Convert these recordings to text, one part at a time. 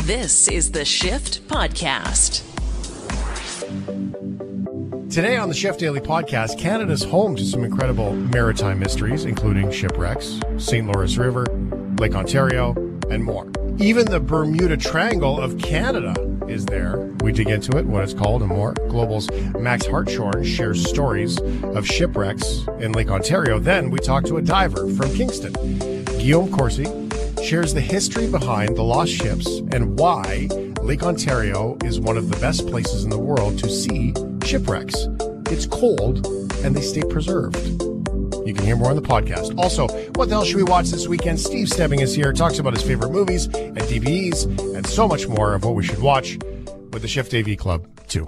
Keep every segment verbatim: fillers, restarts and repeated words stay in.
This is the Shift Podcast. Today on the Shift Daily Podcast, Canada's home to some incredible maritime mysteries, including shipwrecks, Saint Lawrence River, Lake Ontario, and more. Even the Bermuda Triangle of Canada is there. We dig into it, what it's called, and more. Global's Max Hartshorn shares stories of shipwrecks in Lake Ontario. Then we talk to a diver from Kingston. Guillaume Corsi shares the history behind the lost ships and why Lake Ontario is one of the best places in the world to see shipwrecks. It's cold and they stay preserved. You can hear more on the podcast. Also, what the hell should we watch this weekend? Steve Stebbing is here, talks about his favorite movies and D V Ds and so much more of what we should watch with the Shift A V Club too.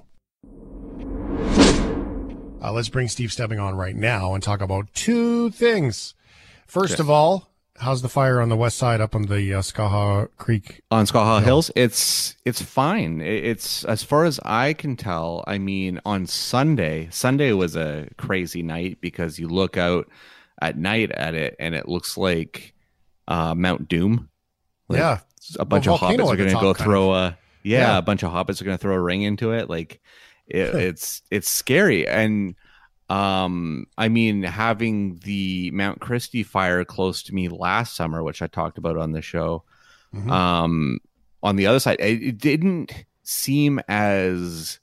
Uh, let's bring Steve Stebbing on right now and talk about two things. First okay. of all, how's the fire on the west side up on the uh, Skaha Creek? On Skaha Hills, it's it's fine. It's, as far as I can tell, I mean, on Sunday, Sunday was a crazy night because you look out at night at it and it looks like uh, Mount Doom. Like yeah. A bunch well, of hobbits are going to go throw of. a, yeah, yeah, a bunch of hobbits are going to throw a ring into it. Like it, it's, it's scary. And Um, I mean, having the Mount Christie fire close to me last summer, which I talked about on the show, mm-hmm. um, on the other side, it, it didn't seem as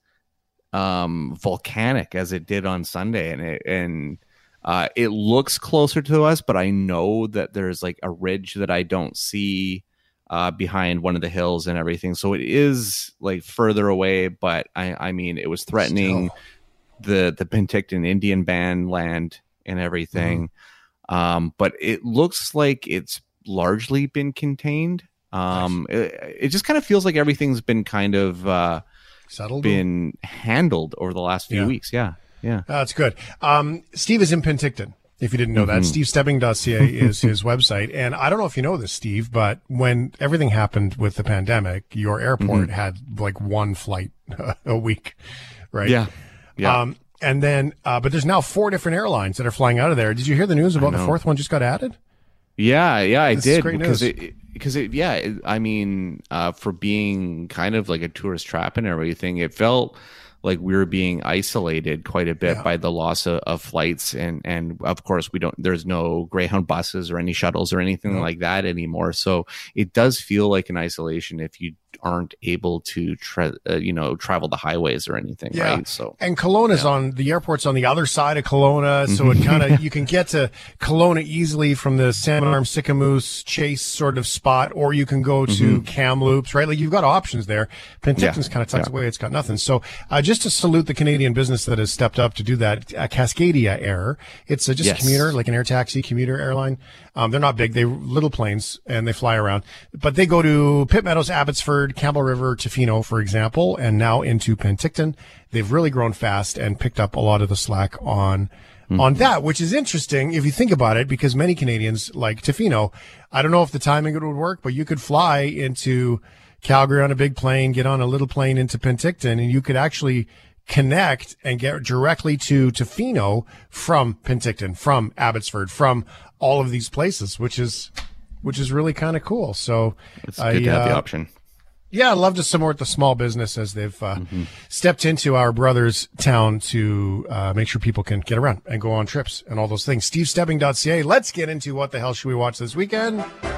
um, volcanic as it did on Sunday, and it and uh, it looks closer to us. But I know that there's like a ridge that I don't see uh, behind one of the hills and everything, so it is like further away. But I, I mean, it was threatening. Still. the the Penticton Indian band land and everything. Mm-hmm. Um, but it looks like it's largely been contained. Um, nice. it, it just kind of feels like everything's been kind of uh, settled, been handled over the last few yeah. weeks. Yeah. Yeah. That's good. Um, Steve is in Penticton. If you didn't know mm-hmm. that, steve stebbing dot c a is his website. And I don't know if you know this, Steve, but when everything happened with the pandemic, your airport mm-hmm. had like one flight a week, right? Yeah. Yeah. Um, and then, uh, but there's now four different airlines that are flying out of there. Did you hear the news about the fourth one just got added? Yeah, yeah, I this did is great because news. it, because it, yeah, it, I mean, uh, for being kind of like a tourist trap and everything, it felt like we were being isolated quite a bit yeah. by the loss of, of flights, and and of course we don't. There's no Greyhound buses or any shuttles or anything mm-hmm. like that anymore. So it does feel like an isolation if you aren't able to tra- uh, you know travel the highways or anything, yeah. right? So and Kelowna's yeah. on the airport's on the other side of Kelowna, so it kind of you can get to Kelowna easily from the Salmon Arm Sicamous Chase sort of spot, or you can go to mm-hmm. Kamloops, right? Like you've got options there. Penticton's yeah. kind of tucked yeah. away; it's got nothing. So uh, just to salute the Canadian business that has stepped up to do that, uh, Cascadia Air. It's uh, just yes. a commuter, like an air taxi commuter airline. Um, they're not big; they're little planes, and they fly around. But they go to Pitt Meadows, Abbotsford, Campbell River, Tofino, for example, and now into Penticton. They've really grown fast and picked up a lot of the slack on mm-hmm. on that, which is interesting if you think about it, because many Canadians like Tofino. I don't know if the timing would work, but you could fly into Calgary on a big plane, get on a little plane into Penticton, and you could actually connect and get directly to Tofino from Penticton, from Abbotsford, from all of these places, which is which is really kind of cool. So it's good I, to have uh, the option. Yeah, I'd love to support the small business as they've uh, mm-hmm. stepped into our brother's town to uh, make sure people can get around and go on trips and all those things. steve stebbing dot c a. Let's get into what the hell should we watch this weekend?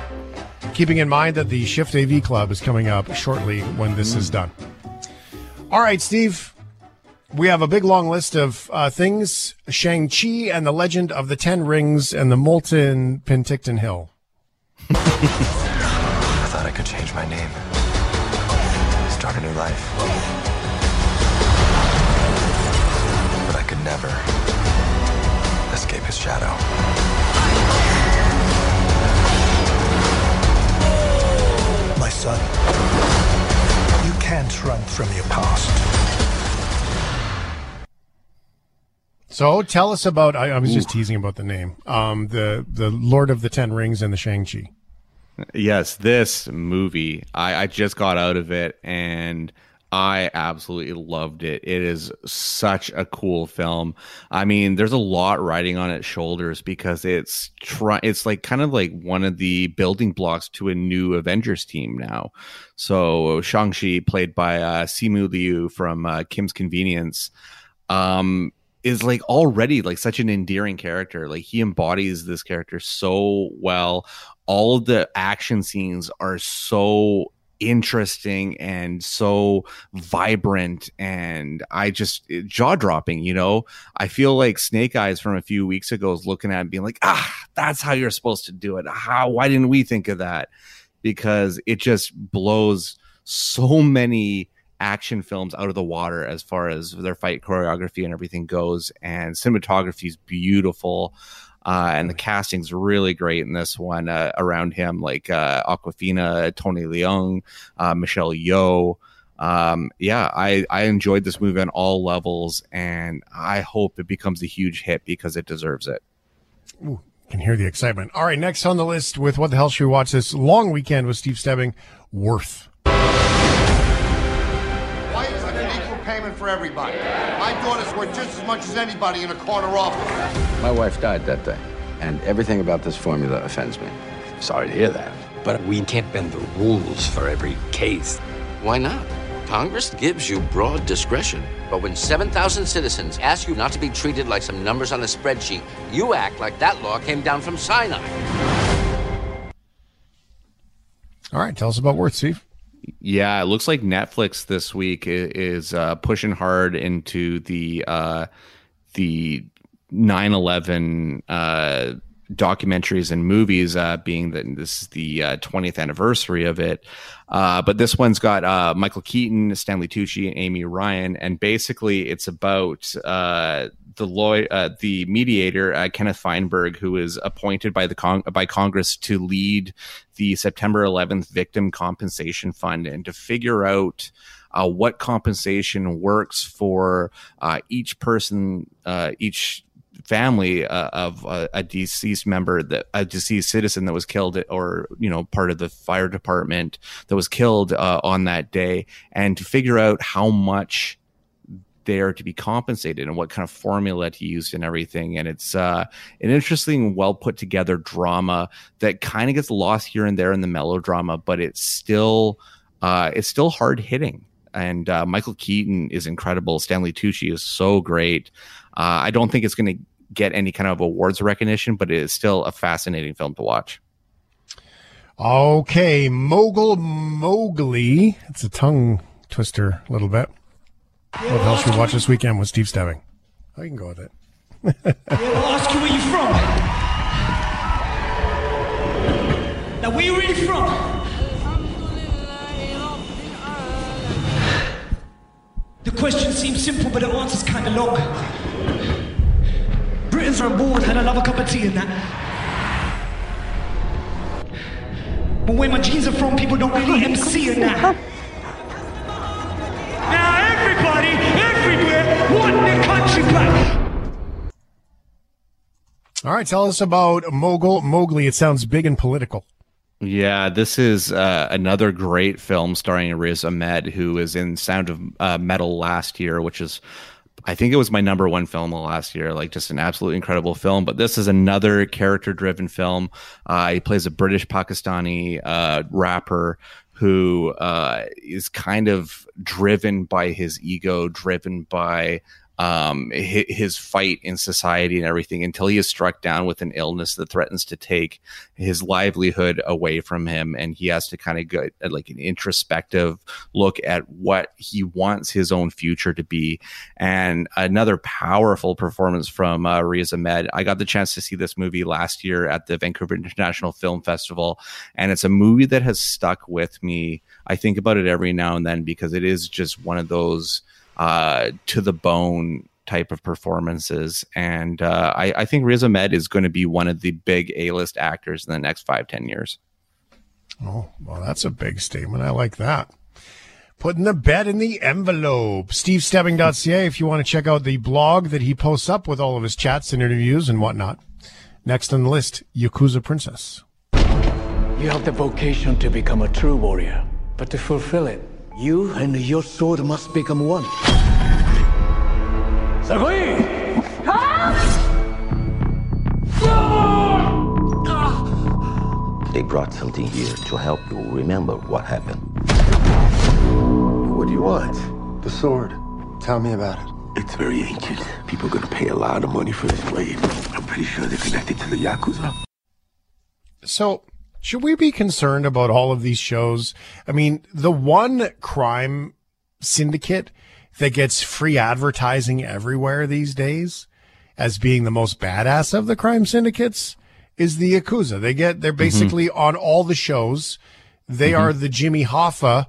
Keeping in mind that the Shift A V Club is coming up shortly when this mm. is done. All right, Steve. We have a big, long list of uh, things. Shang-Chi and the Legend of the Ten Rings and the Molten Penticton Hill. I thought I could change my name. Start a new life. But I could never escape his shadow. My son, you can't run from your past. So tell us about, I, I was just Ooh. teasing about the name, um, the, the Lord of the Ten Rings and the Shang-Chi. Yes, this movie, I, I just got out of it, and I absolutely loved it. It is such a cool film. I mean, there's a lot riding on its shoulders because it's try it's like kind of like one of the building blocks to a new Avengers team now. So Shang-Chi, played by uh, Simu Liu from uh, Kim's Convenience, um, is like already like such an endearing character. Like he embodies this character so well. All of the action scenes are so interesting and so vibrant, and I just jaw-dropping. You know, I feel like Snake Eyes from a few weeks ago is looking at it and being like, ah, that's how you're supposed to do it. How? Why didn't we think of that? Because it just blows so many action films out of the water as far as their fight choreography and everything goes, and cinematography is beautiful. Uh, and the casting's really great in this one uh, around him, like uh, Awkwafina, Tony Leung, uh, Michelle Yeoh. Um, yeah, I, I enjoyed this movie on all levels, and I hope it becomes a huge hit because it deserves it. Ooh, can hear the excitement. All right, next on the list with What the Hell Should We Watch This long weekend with Steve Stebbing, Worth. Why isn't it equal payment for everybody? My daughter's worth just as much as anybody in a corner office. My wife died that day, and everything about this formula offends me. Sorry to hear that, but we can't bend the rules for every case. Why not? Congress gives you broad discretion. But when seven thousand citizens ask you not to be treated like some numbers on a spreadsheet, you act like that law came down from Sinai. All right, tell us about Worth, Steve. Yeah, it looks like Netflix this week is uh, pushing hard into the uh, the nine eleven uh, documentaries and movies, uh, being that this is the uh, twentieth anniversary of it. Uh, but this one's got uh, Michael Keaton, Stanley Tucci, and Amy Ryan, and basically it's about uh, the lawyer, uh, the mediator, uh, Kenneth Feinberg, who is appointed by the con- by Congress to lead the September eleventh Victim Compensation Fund and to figure out uh, what compensation works for uh, each person, uh, each family uh, of a, a deceased member, that a deceased citizen that was killed, or you know, part of the fire department that was killed uh, on that day, and to figure out how much they're to be compensated and what kind of formula to use and everything. And it's uh, an interesting, well put together drama that kind of gets lost here and there in the melodrama, but it's still uh, it's still hard hitting. And uh, Michael Keaton is incredible. Stanley Tucci is so great. Uh, I don't think it's going to get any kind of awards recognition, but it is still a fascinating film to watch. Okay, Mogul Mowgli. It's a tongue twister a little bit. What the hell should we watch this weekend with Steve Stebbing? I can go with it. Yeah, I'll ask you where you're from. Now, where you really from? The question seems simple, but the answer's kind of long. Britons are on board, and I love a cup of tea in that. But where my genes are from, people don't really M C in that. Now everybody, everywhere, want their country back. All right, tell us about Mogul Mowgli. It sounds big and political. Yeah, this is uh, another great film starring Riz Ahmed, who was in Sound of uh, Metal last year, which is, I think it was my number one film last year, like just an absolutely incredible film. But this is another character-driven film. Uh, he plays a British Pakistani uh, rapper who uh, is kind of driven by his ego, driven by um, his fight in society and everything, until he is struck down with an illness that threatens to take his livelihood away from him. And he has to kind of go at like an introspective look at what he wants his own future to be. And another powerful performance from uh, Riz Ahmed. I got the chance to see this movie last year at the Vancouver International Film Festival, and it's a movie that has stuck with me. I think about it every now and then because it is just one of those uh, to the bone type of performances. And uh, I, I think Riz Ahmed is going to be one of the big A-list actors in the next five, ten years. Oh, well, that's a big statement. I like that. Putting the bet in the envelope. steve stebbing dot c a if you want to check out the blog that he posts up with all of his chats and interviews and whatnot. Next on the list, Yakuza Princess. You have the vocation to become a true warrior, but to fulfill it, You and your sword must become one. They brought something here to help you remember what happened. What do you want? The sword. Tell me about it. It's very ancient. People are gonna pay a lot of money for this blade. I'm pretty sure they're connected to the Yakuza. So, should we be concerned about all of these shows? I mean, the one crime syndicate that gets free advertising everywhere these days as being the most badass of the crime syndicates is the Yakuza. They get, they're basically mm-hmm. on all the shows. They mm-hmm. are the Jimmy Hoffa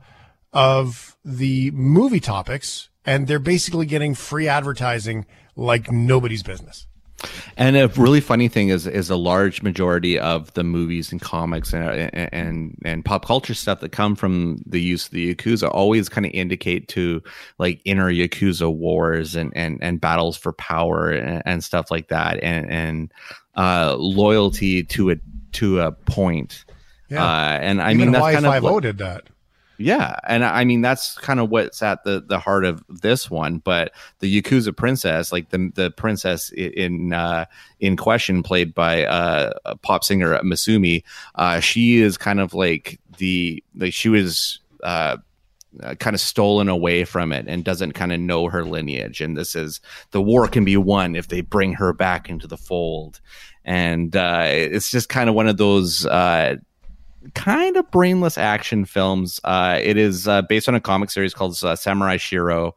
of the movie topics, and they're basically getting free advertising like nobody's business. And a really funny thing is, is a large majority of the movies and comics and, and, and pop culture stuff that come from the use of the Yakuza always kind of indicate to like inner Yakuza wars and, and, and battles for power and, and stuff like that. And, and, uh, loyalty to a, to a point. Yeah. Uh, and I Even mean, that's Y kind of five O what, did that. Yeah, and I mean that's kind of what's at the, the heart of this one. But the Yakuza princess, like the the princess in uh, in question, played by uh, a pop singer Masumi, uh, she is kind of like the like she was uh, uh, kind of stolen away from it and doesn't kind of know her lineage. And this is the war can be won if they bring her back into the fold. And uh, it's just kind of one of those. Uh, kind of brainless action films. Uh, it is uh, based on a comic series called uh, Samurai Shiro.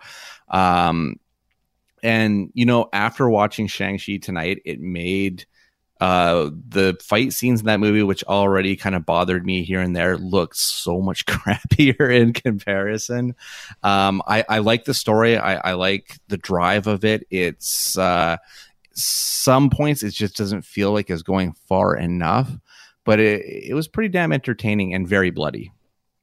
Um, and, you know, after watching Shang-Chi tonight, it made uh, the fight scenes in that movie, which already kind of bothered me here and there, look so much crappier in comparison. Um, I, I like the story. I, I like the drive of it. It's uh, some points it just doesn't feel like it's going far enough. But it, it was pretty damn entertaining and very bloody.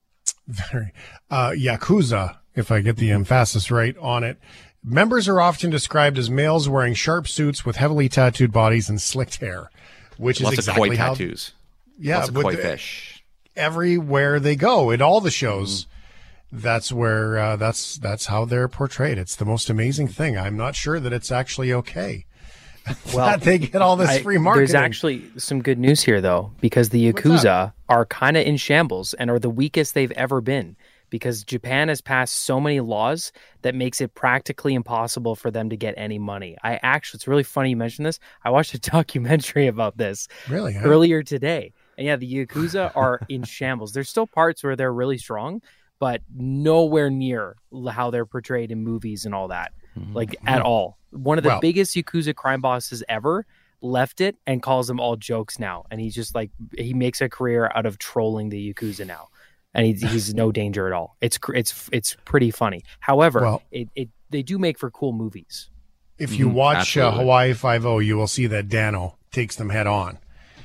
Very. Uh, Yakuza, if I get the emphasis right on it. Members are often described as males wearing sharp suits with heavily tattooed bodies and slicked hair, which Lots is exactly of koi how, tattoos. Yeah, Lots of koi fish. Everywhere they go, in all the shows, mm-hmm. that's where uh, that's that's how they're portrayed. It's the most amazing thing. I'm not sure that it's actually okay. Well, that they get all this free marketing. There's actually some good news here, though, because the Yakuza are kind of in shambles and are the weakest they've ever been because Japan has passed so many laws that makes it practically impossible for them to get any money. I actually, it's really funny you mentioned this. I watched a documentary about this really huh? earlier today. And yeah, the Yakuza are in shambles. There's still parts where they're really strong, but nowhere near how they're portrayed in movies and all that. Like at all. One of the well, biggest Yakuza crime bosses ever left it and calls them all jokes now. And he's just like, he makes a career out of trolling the Yakuza now. And he's, he's no danger at all. It's it's it's pretty funny. However, well, it, it they do make for cool movies. If you watch uh, Hawaii Five-O, you will see that Dano takes them head on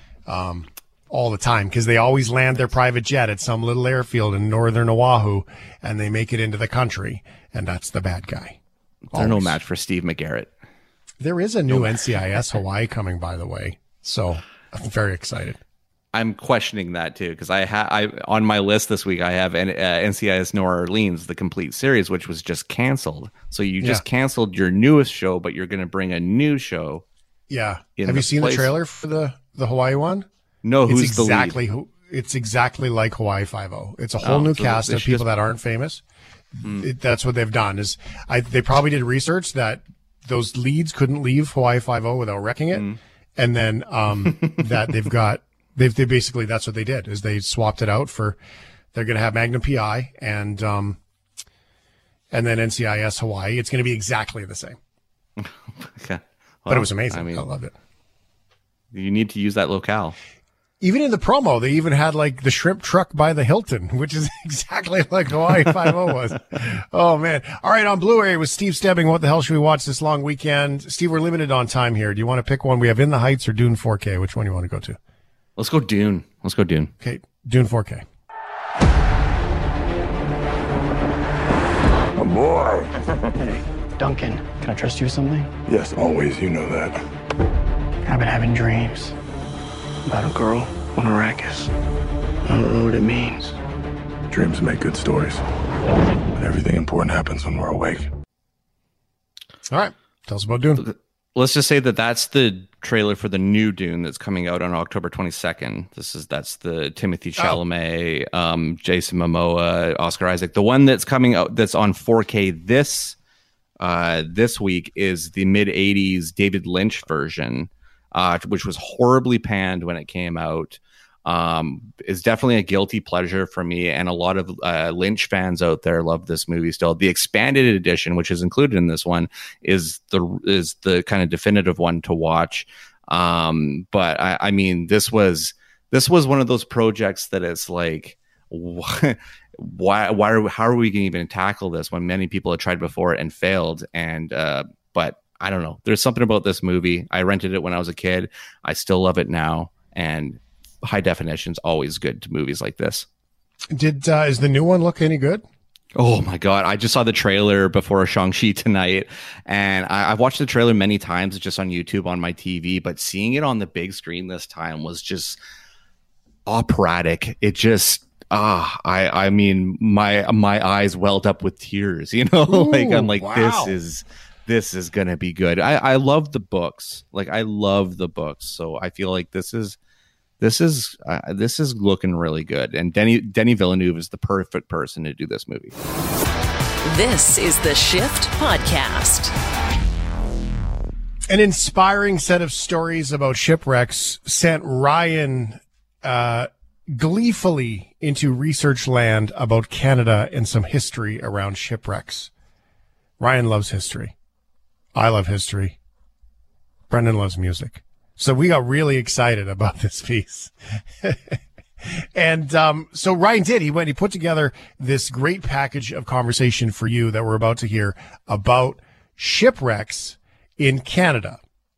um, all the time because they always land their private jet at some little airfield in northern Oahu and they make it into the country. And that's the bad guy. They're no match for Steve McGarrett. There is a new no N C I S Hawaii coming, by the way. So I'm very excited. I'm questioning that too because I have I on my list this week I have an, uh, N C I S New Orleans, the complete series, which was just canceled. So you just yeah. canceled your newest show, but you're going to bring a new show. Yeah. Have you seen place. the trailer for the the Hawaii one? No. Who's it's exactly the lead? Who, it's exactly like Hawaii Five-O. It's a whole oh, new so cast of people just... that aren't famous. Mm. It, that's what they've done. Is I they probably did research that those leads couldn't leave Hawaii Five-O without wrecking it, mm. and then um, that they've got they've they basically that's what they did is they swapped it out for they're going to have Magnum P I and um and then N C I S Hawaii. It's going to be exactly the same. Okay, well, but it was amazing. I mean, I loved it. You need to use that locale. Even in the promo, they even had like the shrimp truck by the Hilton, which is exactly like Hawaii Five-O was. Oh, man. All right, on Blu-ray with Steve Stebbing, what the hell should we watch this long weekend? Steve, we're limited on time here. Do you want to pick one? We have In the Heights or Dune four K. Which one do you want to go to? Let's go Dune. Let's go Dune. Okay, Dune four K. Oh, boy. Hey, Duncan, can I trust you with something? Yes, always. You know that. I've been having dreams. About a girl on Arrakis. I don't know what it means. Dreams make good stories. But everything important happens when we're awake. All right. Tell us about Dune. Let's just say that that's the trailer for the new Dune that's coming out on October twenty-second. This is that's the Timothy Chalamet, oh. um, Jason Momoa, Oscar Isaac. The one that's coming out that's on four K this uh, this week is the mid eighties David Lynch version, uh, which was horribly panned when it came out. Um, is definitely a guilty pleasure for me, and a lot of uh, Lynch fans out there love this movie still. The expanded edition, which is included in this one, is the is the kind of definitive one to watch. Um, but I, I mean, this was this was one of those projects that it's like, why why why are, how are we going to even tackle this when many people have tried before and failed? And uh, but I don't know. There's something about this movie. I rented it when I was a kid. I still love it now, and high definition is always good to movies like this. Did uh, is the new one look any good? Oh my god! I just saw the trailer before Shang-Chi tonight, and I, I've watched the trailer many times just on YouTube on my T V. But seeing it on the big screen this time was just operatic. It just ah, I I mean my my eyes welled up with tears. You know, Ooh, like I'm like wow. this is this is gonna be good. I I love the books. Like I love the books, so I feel like this is. This is uh, this is looking really good, and Denny Denny Villeneuve is the perfect person to do this movie. This is the Shift Podcast. An inspiring set of stories about shipwrecks sent Ryan uh, gleefully into research land about Canada and some history around shipwrecks. Ryan loves history. I love history. Brendan loves music. So we got really excited about this piece. and um, so Ryan did. He went, he put together this great package of conversation for you that we're about to hear about shipwrecks in Canada.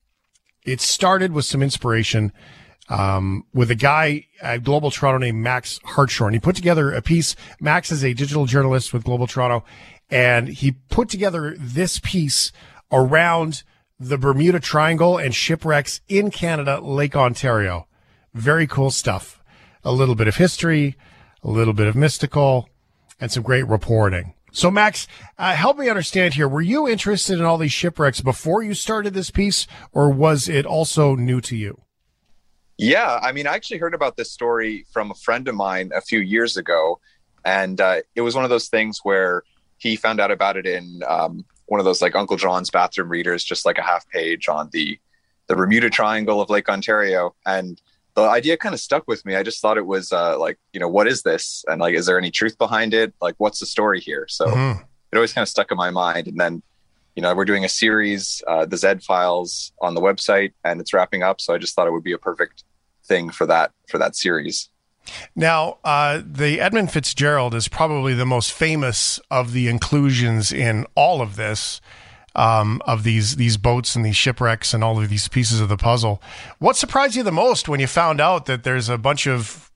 It started with some inspiration um, with a guy at Global Toronto named Max Hartshorn. He put together a piece. Max is a digital journalist with Global Toronto, and he put together this piece around the Bermuda Triangle and shipwrecks in Canada, Lake Ontario. Very cool stuff. A little bit of history, a little bit of mystical, and some great reporting. So, Max, uh, help me understand here. Were you interested in all these shipwrecks before you started this piece, or was it also new to you? Yeah, I mean, I actually heard about this story from a friend of mine a few years ago, and uh, it was one of those things where he found out about it in um, one of those like Uncle John's bathroom readers, just like a half page on the, the Bermuda Triangle of Lake Ontario. And the idea kind of stuck with me. I just thought it was uh, like, you know, what is this? And like, is there any truth behind it? Like, what's the story here? So mm-hmm. it always kind of stuck in my mind. And then, you know, we're doing a series, uh, the Zed Files on the website, and it's wrapping up. So I just thought it would be a perfect thing for that, for that series. Now, uh, the Edmund Fitzgerald is probably the most famous of the inclusions in all of this, um, of these these boats and these shipwrecks and all of these pieces of the puzzle. What surprised you the most when you found out that there's a bunch of,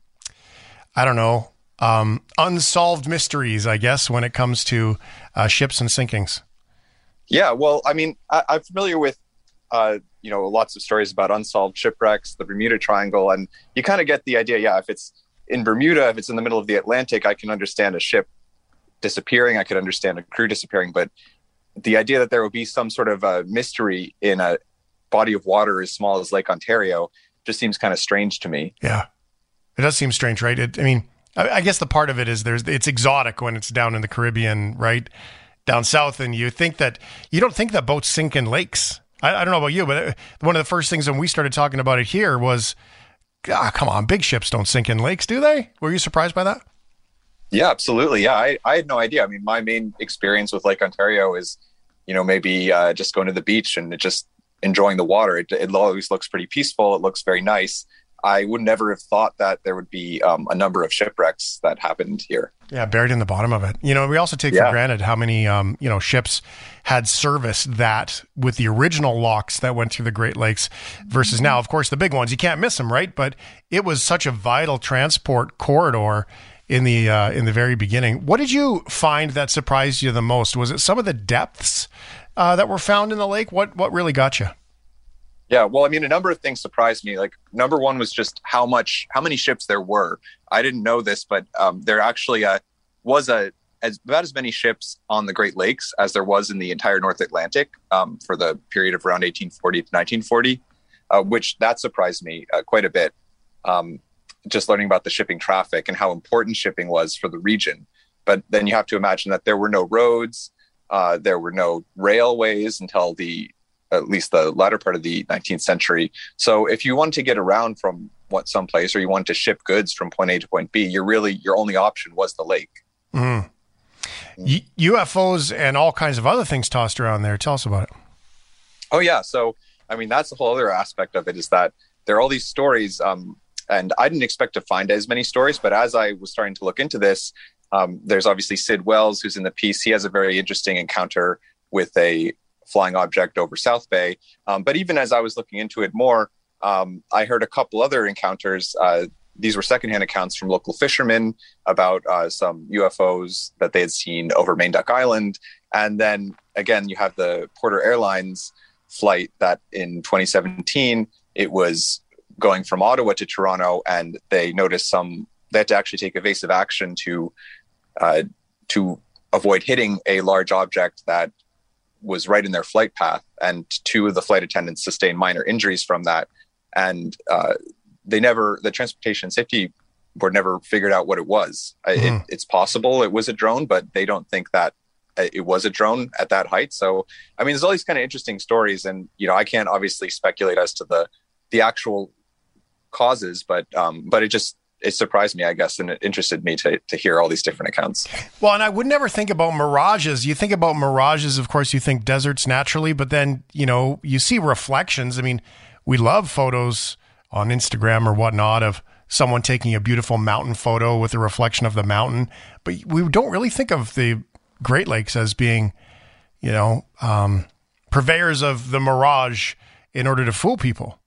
I don't know, um, unsolved mysteries, I guess, when it comes to uh, ships and sinkings? Yeah, well, I mean, I, I'm familiar with, uh, you know, lots of stories about unsolved shipwrecks, the Bermuda Triangle, and you kind of get the idea. Yeah, if it's in Bermuda, if it's in the middle of the Atlantic, I can understand a ship disappearing. I could understand a crew disappearing. But the idea that there would be some sort of a mystery in a body of water as small as Lake Ontario just seems kind of strange to me. Yeah, it does seem strange, right? It, I mean, I, I guess the part of it is there's it's exotic when it's down in the Caribbean, right? Down south, and you think that you don't think that boats sink in lakes. I, I don't know about you, but one of the first things when we started talking about it here was, ah, come on, big ships don't sink in lakes, do they? Were you surprised by that? Yeah, absolutely. Yeah, I, I had no idea. I mean, my main experience with Lake Ontario is, you know, maybe uh, just going to the beach and just enjoying the water. It, it always looks pretty peaceful. It looks very nice. I would never have thought that there would be um, a number of shipwrecks that happened here. Yeah, buried in the bottom of it. You know, we also take yeah. for granted how many, um, you know, ships had service that with the original locks that went through the Great Lakes versus now. Of course, the big ones, you can't miss them, right? But it was such a vital transport corridor in the uh, in the very beginning. What did you find that surprised you the most? Was it some of the depths uh, that were found in the lake? What what really got you? Yeah, well, I mean, a number of things surprised me. Like, number one was just how much, how many ships there were. I didn't know this, but um, there actually uh, was a as about as many ships on the Great Lakes as there was in the entire North Atlantic um, for the period of around eighteen forty to nineteen forty, uh, which that surprised me uh, quite a bit. Um, just learning about the shipping traffic and how important shipping was for the region. But then you have to imagine that there were no roads, uh, there were no railways until the at least the latter part of the nineteenth century. So if you want to get around from what someplace, or you want to ship goods from point A to point B, you're really, your only option was the lake. Mm. U- U F Os and all kinds of other things tossed around there. Tell us about it. Oh yeah. So, I mean, that's the whole other aspect of it, is that there are all these stories. Um, and I didn't expect to find as many stories, but as I was starting to look into this, um, there's obviously Sid Wells, who's in the piece. He has a very interesting encounter with a flying object over South Bay. Um, but even as I was looking into it more, um, I heard a couple other encounters. Uh, these were secondhand accounts from local fishermen about uh, some U F Os that they had seen over Main Duck Island. And then again, you have the Porter Airlines flight that in twenty seventeen, it was going from Ottawa to Toronto, and they noticed some, they had to actually take evasive action to, uh, to avoid hitting a large object that was right in their flight path. And two of the flight attendants sustained minor injuries from that. And uh, they never, the Transportation Safety Board never figured out what it was. Mm-hmm. It, it's possible it was a drone, but they don't think that it was a drone at that height. So, I mean, there's all these kind of interesting stories, and, you know, I can't obviously speculate as to the, the actual causes, but, um, but it just, it surprised me, I guess, and it interested me to to hear all these different accounts. Well, and I would never think about mirages. You think about mirages, of course, you think deserts naturally, but then, you know, you see reflections. I mean, we love photos on Instagram or whatnot of someone taking a beautiful mountain photo with a reflection of the mountain, but we don't really think of the Great Lakes as being, you know, um, purveyors of the mirage in order to fool people.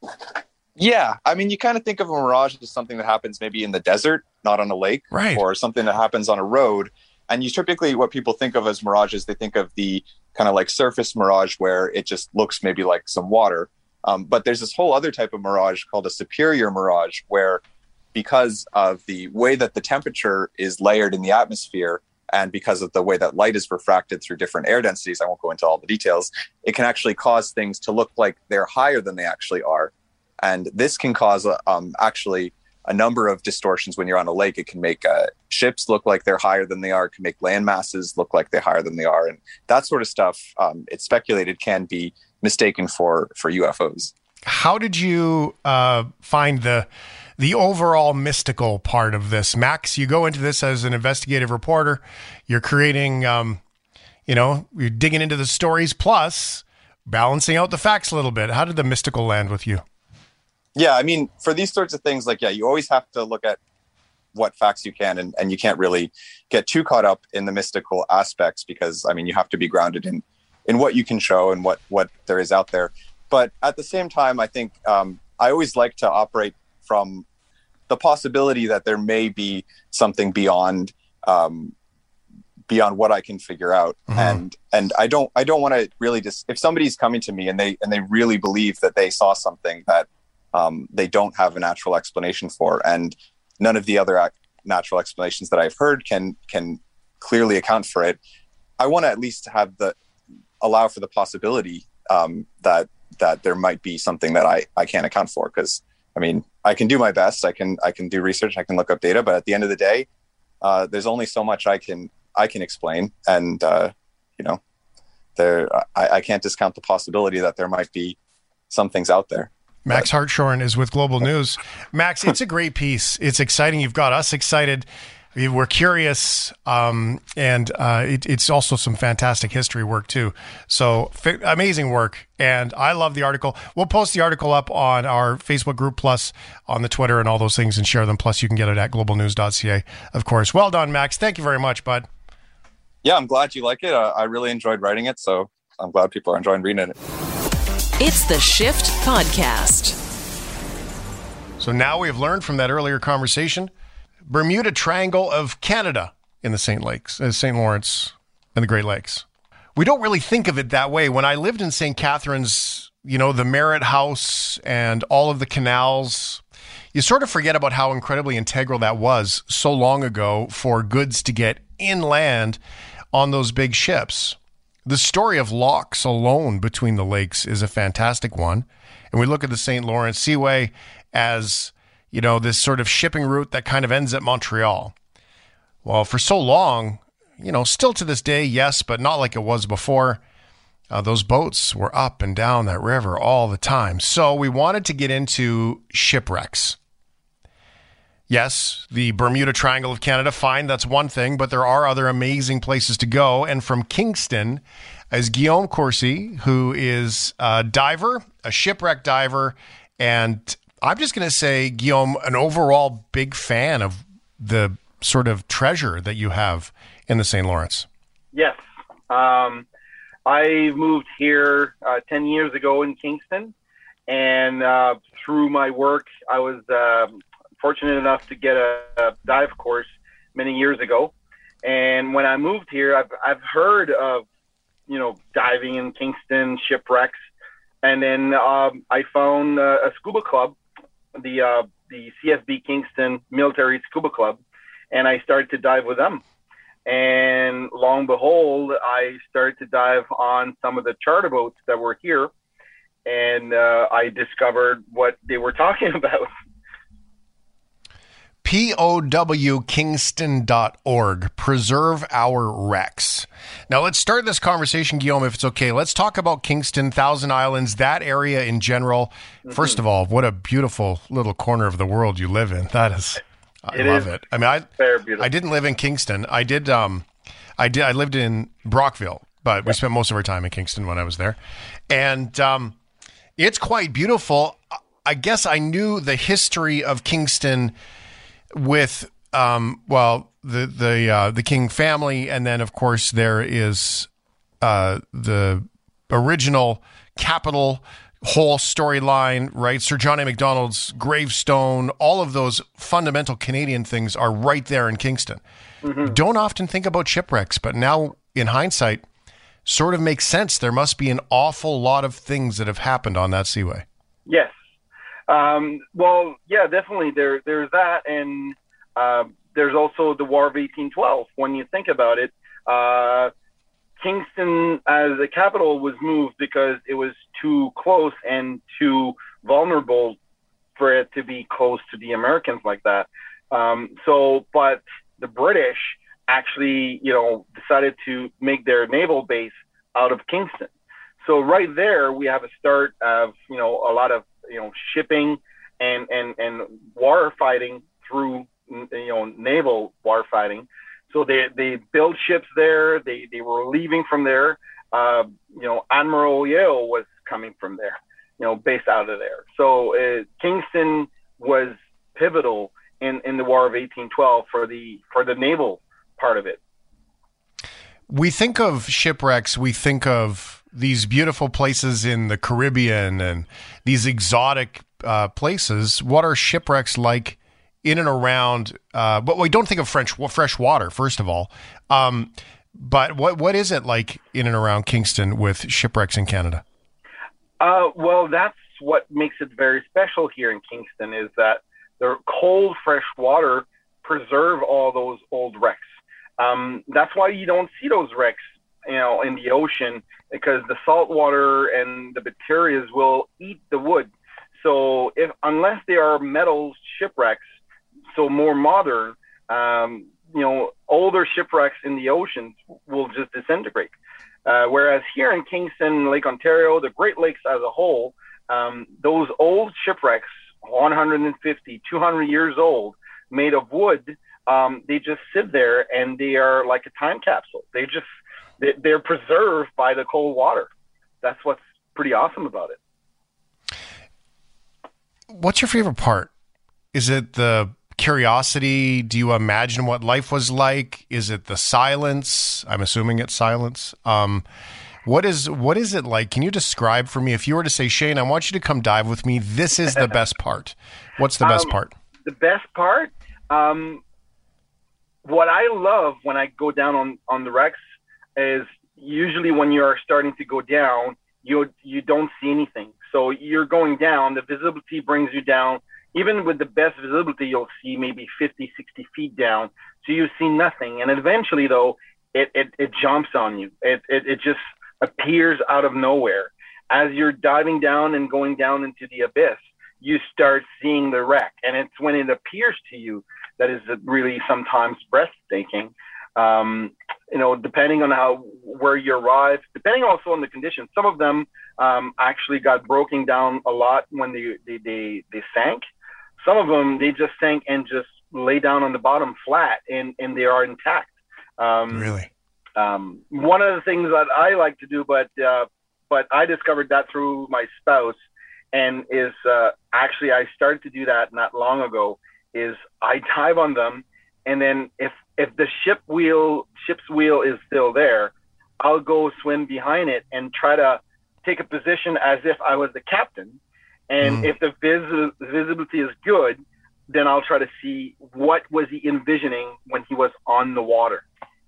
Yeah, I mean, you kind of think of a mirage as something that happens maybe in the desert, not on a lake, right, or something that happens on a road. And you typically, what people think of as mirages, they think of the kind of like surface mirage where it just looks maybe like some water. Um, but there's this whole other type of mirage called a superior mirage, where because of the way that the temperature is layered in the atmosphere, and because of the way that light is refracted through different air densities, I won't go into all the details, it can actually cause things to look like they're higher than they actually are. And this can cause um, actually a number of distortions when you're on a lake. It can make uh, ships look like they're higher than they are. It can make land masses look like they're higher than they are. And that sort of stuff, um, it's speculated, can be mistaken for, for U F Os. How did you uh, find the the overall mystical part of this? Max, you go into this as an investigative reporter. You're creating, um, you know, you're digging into the stories, plus balancing out the facts a little bit. How did the mystical land with you? Yeah, I mean, for these sorts of things, like, yeah, you always have to look at what facts you can, and, and you can't really get too caught up in the mystical aspects because, I mean, you have to be grounded in, in what you can show and what, what there is out there. But at the same time, I think um, I always like to operate from the possibility that there may be something beyond um, beyond what I can figure out. Mm-hmm. And and I don't I don't want to really just, if somebody's coming to me and they and they really believe that they saw something that um, they don't have a natural explanation for, and none of the other ac- natural explanations that I've heard can can clearly account for it, I want to at least have the allow for the possibility um, that that there might be something that I, I can't account for. Because I mean, I can do my best. I can I can do research. I can look up data. But at the end of the day, uh, there's only so much I can I can explain. And uh, you know, there I, I can't discount the possibility that there might be some things out there. Max Hartshorn is with Global News. Max, it's a great piece. It's exciting. You've got us excited. We're curious, um, and uh, it, it's also some fantastic history work too. So f- amazing work, and I love the article. We'll post the article up on our Facebook group, plus on the Twitter and all those things, and share them. Plus, you can get it at global news dot c a, of course. Well done, Max. Thank you very much, bud. Yeah, I'm glad you like it. Uh, I really enjoyed writing it, so I'm glad people are enjoying reading it. It's the Shift Podcast. So now we have learned from that earlier conversation, Bermuda Triangle of Canada in the Saint Lakes, uh, Saint Lawrence and the Great Lakes. We don't really think of it that way. When I lived in Saint Catharines, you know, the Merritt House and all of the canals, you sort of forget about how incredibly integral that was so long ago for goods to get inland on those big ships. The story of locks alone between the lakes is a fantastic one. And we look at the Saint Lawrence Seaway as, you know, this sort of shipping route that kind of ends at Montreal. Well, for so long, you know, still to this day, yes, but not like it was before. Uh, those boats were up and down that river all the time. So we wanted to get into shipwrecks. Yes, the Bermuda Triangle of Canada, fine, that's one thing, but there are other amazing places to go. And from Kingston is Guillaume Coursey, who is a diver, a shipwreck diver, and I'm just going to say, Guillaume, an overall big fan of the sort of treasure that you have in the Saint Lawrence. Yes. Um, I moved here uh, ten years ago in Kingston, and uh, through my work, I was uh, fortunate enough to get a, a dive course many years ago. And when I moved here, I've, I've heard of, you know, diving in Kingston, shipwrecks. And then um, I found uh, a scuba club, the uh, the C S B Kingston Military Scuba Club, and I started to dive with them. And lo and behold, I started to dive on some of the charter boats that were here, and uh, I discovered what they were talking about. P O W Kingston dot org, Preserve Our Wrecks. Now let's start this conversation, Guillaume, if it's okay. Let's talk about Kingston, Thousand Islands, that area in general. Mm-hmm. First of all, what a beautiful little corner of the world you live in. That is, I it love is it. I mean, I very beautiful. I didn't live in Kingston. I did. Um, I did. I lived in Brockville, but we spent most of our time in Kingston when I was there, and um, it's quite beautiful. I guess I knew the history of Kingston with um well the the uh the King family, and then of course there is uh the original capital whole storyline, right? Sir John A. Macdonald's gravestone, all of those fundamental Canadian things are right there in Kingston. Mm-hmm. Don't often think about shipwrecks, but now in hindsight sort of makes sense. There must be an awful lot of things that have happened on that seaway. Yes. Um, well, yeah, definitely. There, there's that, and uh, there's also the War of eighteen twelve. When you think about it, uh, Kingston as a capital was moved because it was too close and too vulnerable for it to be close to the Americans like that. Um, so, but the British actually, you know, decided to make their naval base out of Kingston. So right there, we have a start of, you know, a lot of, you know, shipping and, and, and war fighting through, you know, naval war fighting. So they, they built ships there. They, they were leaving from there. Uh, you know, Admiral Yeo was coming from there, you know, based out of there. So uh, Kingston was pivotal in, in the War of eighteen twelve for the, for the naval part of it. We think of shipwrecks. We think of these beautiful places in the Caribbean and these exotic uh, places. What are shipwrecks like in and around? Uh, but we don't think of French fresh water, first of all. Um, but what what is it like in and around Kingston with shipwrecks in Canada? Uh, well, that's what makes it very special here in Kingston, is that the cold, fresh water preserve all those old wrecks. Um, that's why you don't see those wrecks, you know, in the ocean, because the salt water and the bacteria will eat the wood. So if, unless they are metal shipwrecks, so more modern, um, you know, older shipwrecks in the oceans will just disintegrate. Uh, whereas here in Kingston, Lake Ontario, the Great Lakes as a whole, um, those old shipwrecks, one hundred fifty, two hundred years old, made of wood, um, they just sit there and they are like a time capsule. They just, they, they're preserved by the cold water. That's what's pretty awesome about it. What's your favorite part? Is it the curiosity? Do you imagine what life was like? Is it the silence? I'm assuming it's silence. Um, what is what is it like? Can you describe for me, if you were to say, Shane, I want you to come dive with me, this is the best part. What's the best um, part? The best part? Um, what I love when I go down on, on the wrecks is usually when you're starting to go down, you you don't see anything. So you're going down, the visibility brings you down. Even with the best visibility, you'll see maybe fifty, sixty feet down. So you see nothing. And eventually, though, it, it, it jumps on you. It, it, it just appears out of nowhere. As you're diving down and going down into the abyss, you start seeing the wreck. And it's when it appears to you that is really sometimes breathtaking. Um, you know, depending on how, where you arrive, depending also on the conditions. Some of them um, actually got broken down a lot when they, they, they, they sank. Some of them, they just sank and just lay down on the bottom flat and, and they are intact. Um, really? Um, one of the things that I like to do, but, uh, but I discovered that through my spouse, and is uh, actually I started to do that not long ago, is I dive on them, and then if if the ship wheel ship's wheel is still there, I'll go swim behind it and try to take a position as if I was the captain. And mm. if the vis- visibility is good, then I'll try to see what was he envisioning when he was on the water.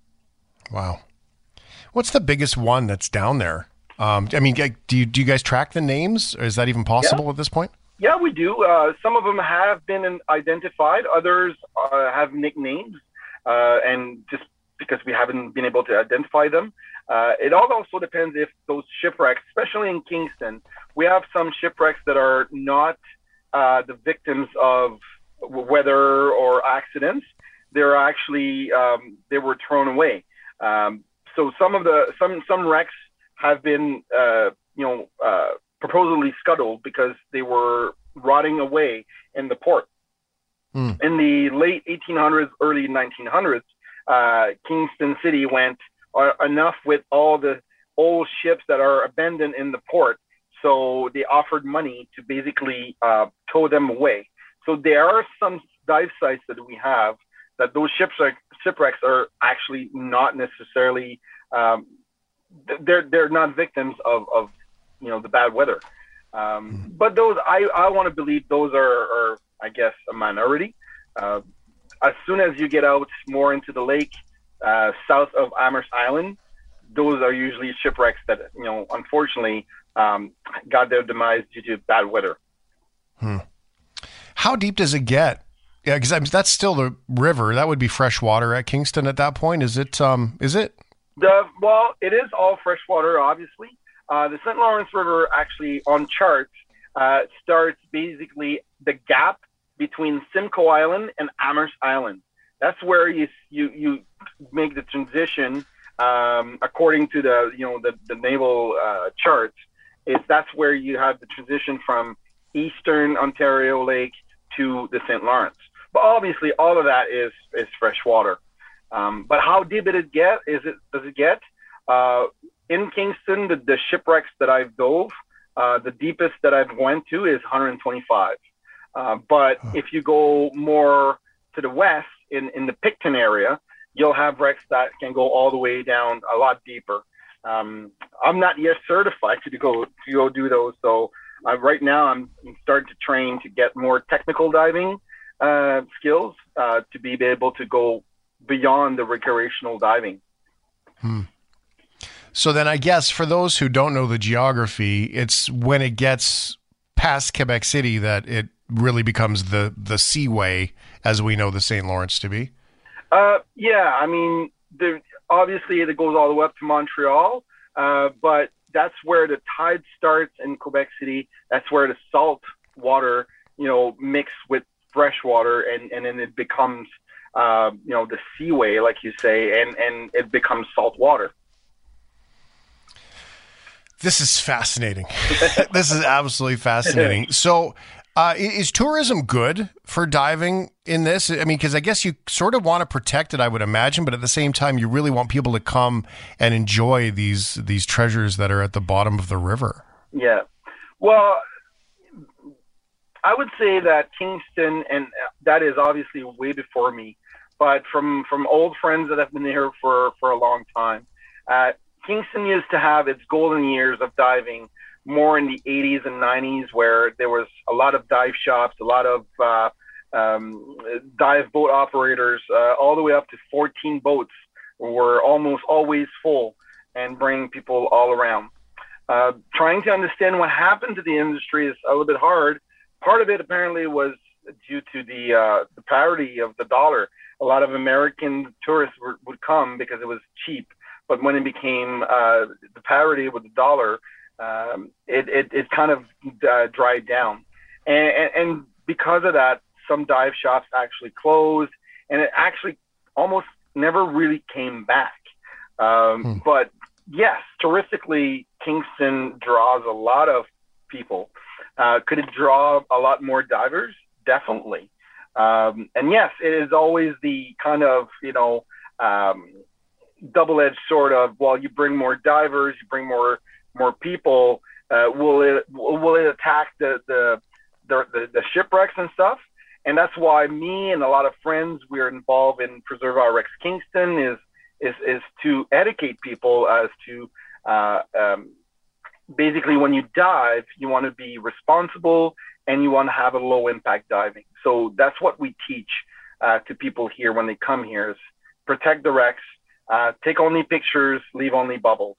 Wow. What's the biggest one that's down there? Um, I mean, do you, do you guys track the names? Or is that even possible yeah. at this point? Yeah, we do. Uh, some of them have been identified. Others uh, have nicknames. Uh, and just because we haven't been able to identify them. Uh, it all also depends if those shipwrecks, especially in Kingston, we have some shipwrecks that are not uh, the victims of weather or accidents. They're actually, um, they were thrown away. Um, so some of the, some, some wrecks have been, uh, you know, uh, supposedly scuttled because they were rotting away in the port. Mm. In the late eighteen hundreds, early nineteen hundreds, uh, Kingston City went uh, enough with all the old ships that are abandoned in the port. So they offered money to basically uh, tow them away. So there are some dive sites that we have that those shipwreck, shipwrecks are actually not necessarily, um, they're they're not victims of, of you know, the bad weather. Um, mm. But those, I, I want to believe those are, are, I guess, a minority. Uh, as soon as you get out more into the lake, uh, south of Amherst Island, those are usually shipwrecks that, you know, unfortunately um, got their demise due to bad weather. Hmm. How deep does it get? Yeah, because I mean, that's still the river. That would be fresh water at Kingston at that point. Is it? Um, is it? The well, it is all fresh water, obviously. Uh, the Saint Lawrence River actually on charts uh, starts basically the gap between Simcoe Island and Amherst Island. That's where you you you make the transition um, according to the you know the the naval uh, charts. Is that's where you have the transition from Eastern Ontario Lake to the Saint Lawrence. But obviously, all of that is is fresh water. Um, but how deep did it get? Is it does it get? Uh, in Kingston, the, the shipwrecks that I've dove, uh, the deepest that I've went to is one hundred twenty-five. Uh, but huh. if you go more to the west, in, in the Picton area, you'll have wrecks that can go all the way down a lot deeper. Um, I'm not yet certified to go to go do those, so uh, right now I'm starting to train to get more technical diving uh, skills uh, to be able to go beyond the recreational diving. Hmm. So then I guess for those who don't know the geography, it's when it gets past Quebec City that it really becomes the, the seaway as we know the Saint Lawrence to be. Uh, yeah, I mean, the, obviously it goes all the way up to Montreal, uh, but that's where the tide starts in Quebec City. That's where the salt water, you know, mixed with fresh water, and, and then it becomes, uh, you know, the seaway, like you say, and, and it becomes salt water. This is fascinating. This is absolutely fascinating. So uh, is tourism good for diving in this? I mean, because I guess you sort of want to protect it, I would imagine, but at the same time, you really want people to come and enjoy these these treasures that are at the bottom of the river. Yeah. Well, I would say that Kingston, and that is obviously way before me, but from, from old friends that have been here for, for a long time, uh, Kingston used to have its golden years of diving more in the eighties and nineties, where there was a lot of dive shops, a lot of uh, um, dive boat operators, uh, all the way up to fourteen boats were almost always full and bringing people all around. Uh, trying to understand what happened to the industry is a little bit hard. Part of it apparently was due to the uh, the parity of the dollar. A lot of American tourists were, would come because it was cheap. But when it became uh, the parity with the dollar, um, it, it, it kind of uh, dried down. And, and, and because of that, some dive shops actually closed, and it actually almost never really came back. Um, hmm. But yes, touristically, Kingston draws a lot of people. Uh, could it draw a lot more divers? Definitely. Um, and yes, it is always the kind of, you know, um, double-edged sword of, well, you bring more divers, you bring more more people, uh, will it will it attack the the, the the the shipwrecks and stuff? And that's why me and a lot of friends, we're involved in Preserve Our Wrecks Kingston, is is is to educate people as to uh, um, basically when you dive, you want to be responsible and you want to have a low impact diving. So that's what we teach uh, to people here when they come here: is protect the wrecks, uh, take only pictures, leave only bubbles.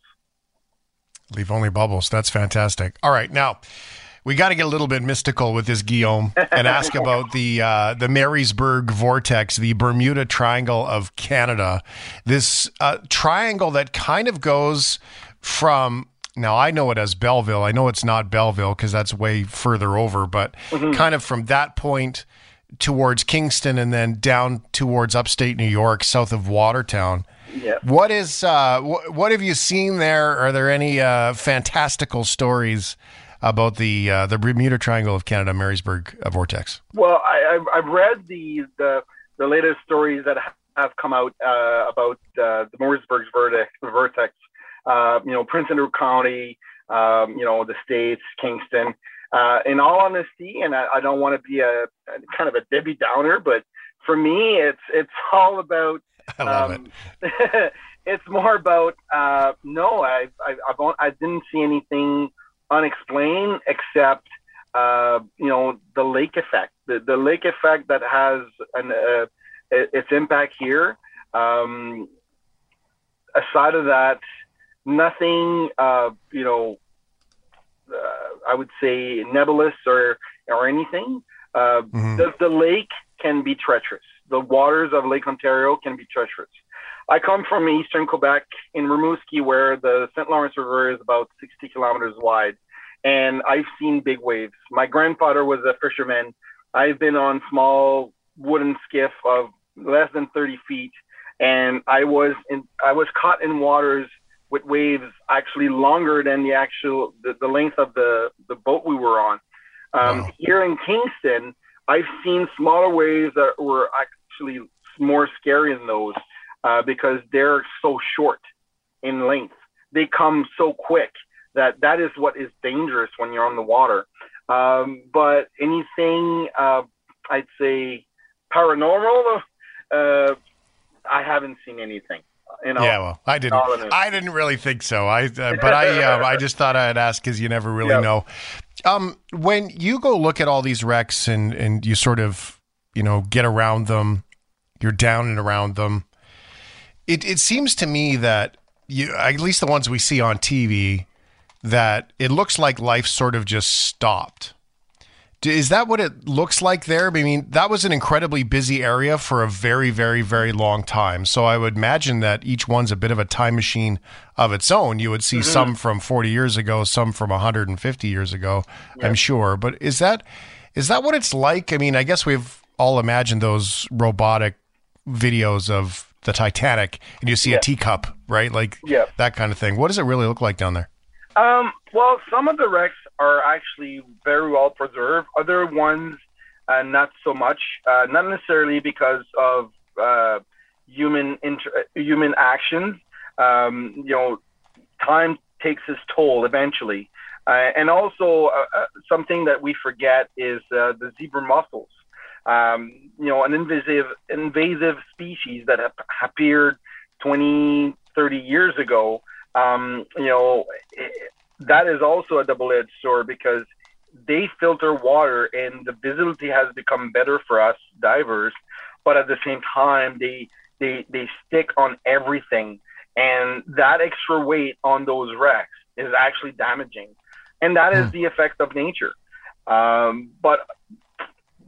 Leave only bubbles. That's fantastic. All right, now we got to get a little bit mystical with this, Guillaume, and ask about the uh, the Marysburg Vortex, the Bermuda Triangle of Canada. This uh, triangle that kind of goes from, now I know it as Belleville. I know it's not Belleville because that's way further over, but mm-hmm. kind of from that point towards Kingston and then down towards upstate New York, south of Watertown. Yeah. What is uh, wh- what have you seen there? Are there any uh, fantastical stories about the uh, the Bermuda Triangle of Canada, Marysburg uh, Vortex? Well, I, I've, I've read the, the the latest stories that have come out uh, about uh, the Marysburg Vortex. Vortex. Uh, you know, Prince Andrew County, um, you know, the States, Kingston. Uh, in all honesty, and I, I don't want to be a, a kind of a Debbie Downer, but for me, it's it's all about. I love um, it. It's more about uh, no, I I I, I didn't see anything unexplained except uh, you know, the lake effect, the the lake effect that has an uh, its impact here. Um, aside of that, nothing. Uh, you know. Uh, I would say nebulous or or anything. Uh, mm-hmm. the, the lake can be treacherous. The waters of Lake Ontario can be treacherous. I come from eastern Quebec in Rimouski, where the Saint Lawrence River is about sixty kilometers wide, and I've seen big waves. My grandfather was a fisherman. I've been on small wooden skiff of less than thirty feet, and I was in, I was caught in waters with waves actually longer than the actual the, the length of the, the boat we were on. Um, wow. Here in Kingston, I've seen smaller waves that were actually more scary than those uh, because they're so short in length. They come so quick that that is what is dangerous when you're on the water. Um, but anything, uh, I'd say paranormal, uh, I haven't seen anything. You know, yeah, well, I didn't. I didn't really think so. I, uh, but I, uh, I just thought I'd ask because you never really yep. know. Um, when you go look at all these wrecks and and you sort of, you know, get around them, you're down and around them. It it seems to me that you, at least the ones we see on T V, that it looks like life sort of just stopped. Is that what it looks like there? I mean, that was an incredibly busy area for a very, very, very long time. So I would imagine that each one's a bit of a time machine of its own. You would see mm-hmm. some from forty years ago, some from one hundred fifty years ago, yep. I'm sure. But is that is that what it's like? I mean, I guess we've all imagined those robotic videos of the Titanic, and you see yep. a teacup, right? Like yep. that kind of thing. What does it really look like down there? Um, well, some of the wrecks are actually very well preserved. Other ones, uh, not so much. Uh, not necessarily because of uh, human inter- human actions. Um, you know, time takes its toll eventually. Uh, and also, uh, uh, something that we forget is uh, the zebra mussels. Um, you know, an invasive invasive species that have appeared twenty, thirty years ago. Um, you know, it, that is also a double-edged sword because they filter water and the visibility has become better for us divers, but at the same time, they they they stick on everything, and that extra weight on those wrecks is actually damaging, and that is the effect of nature. Um, but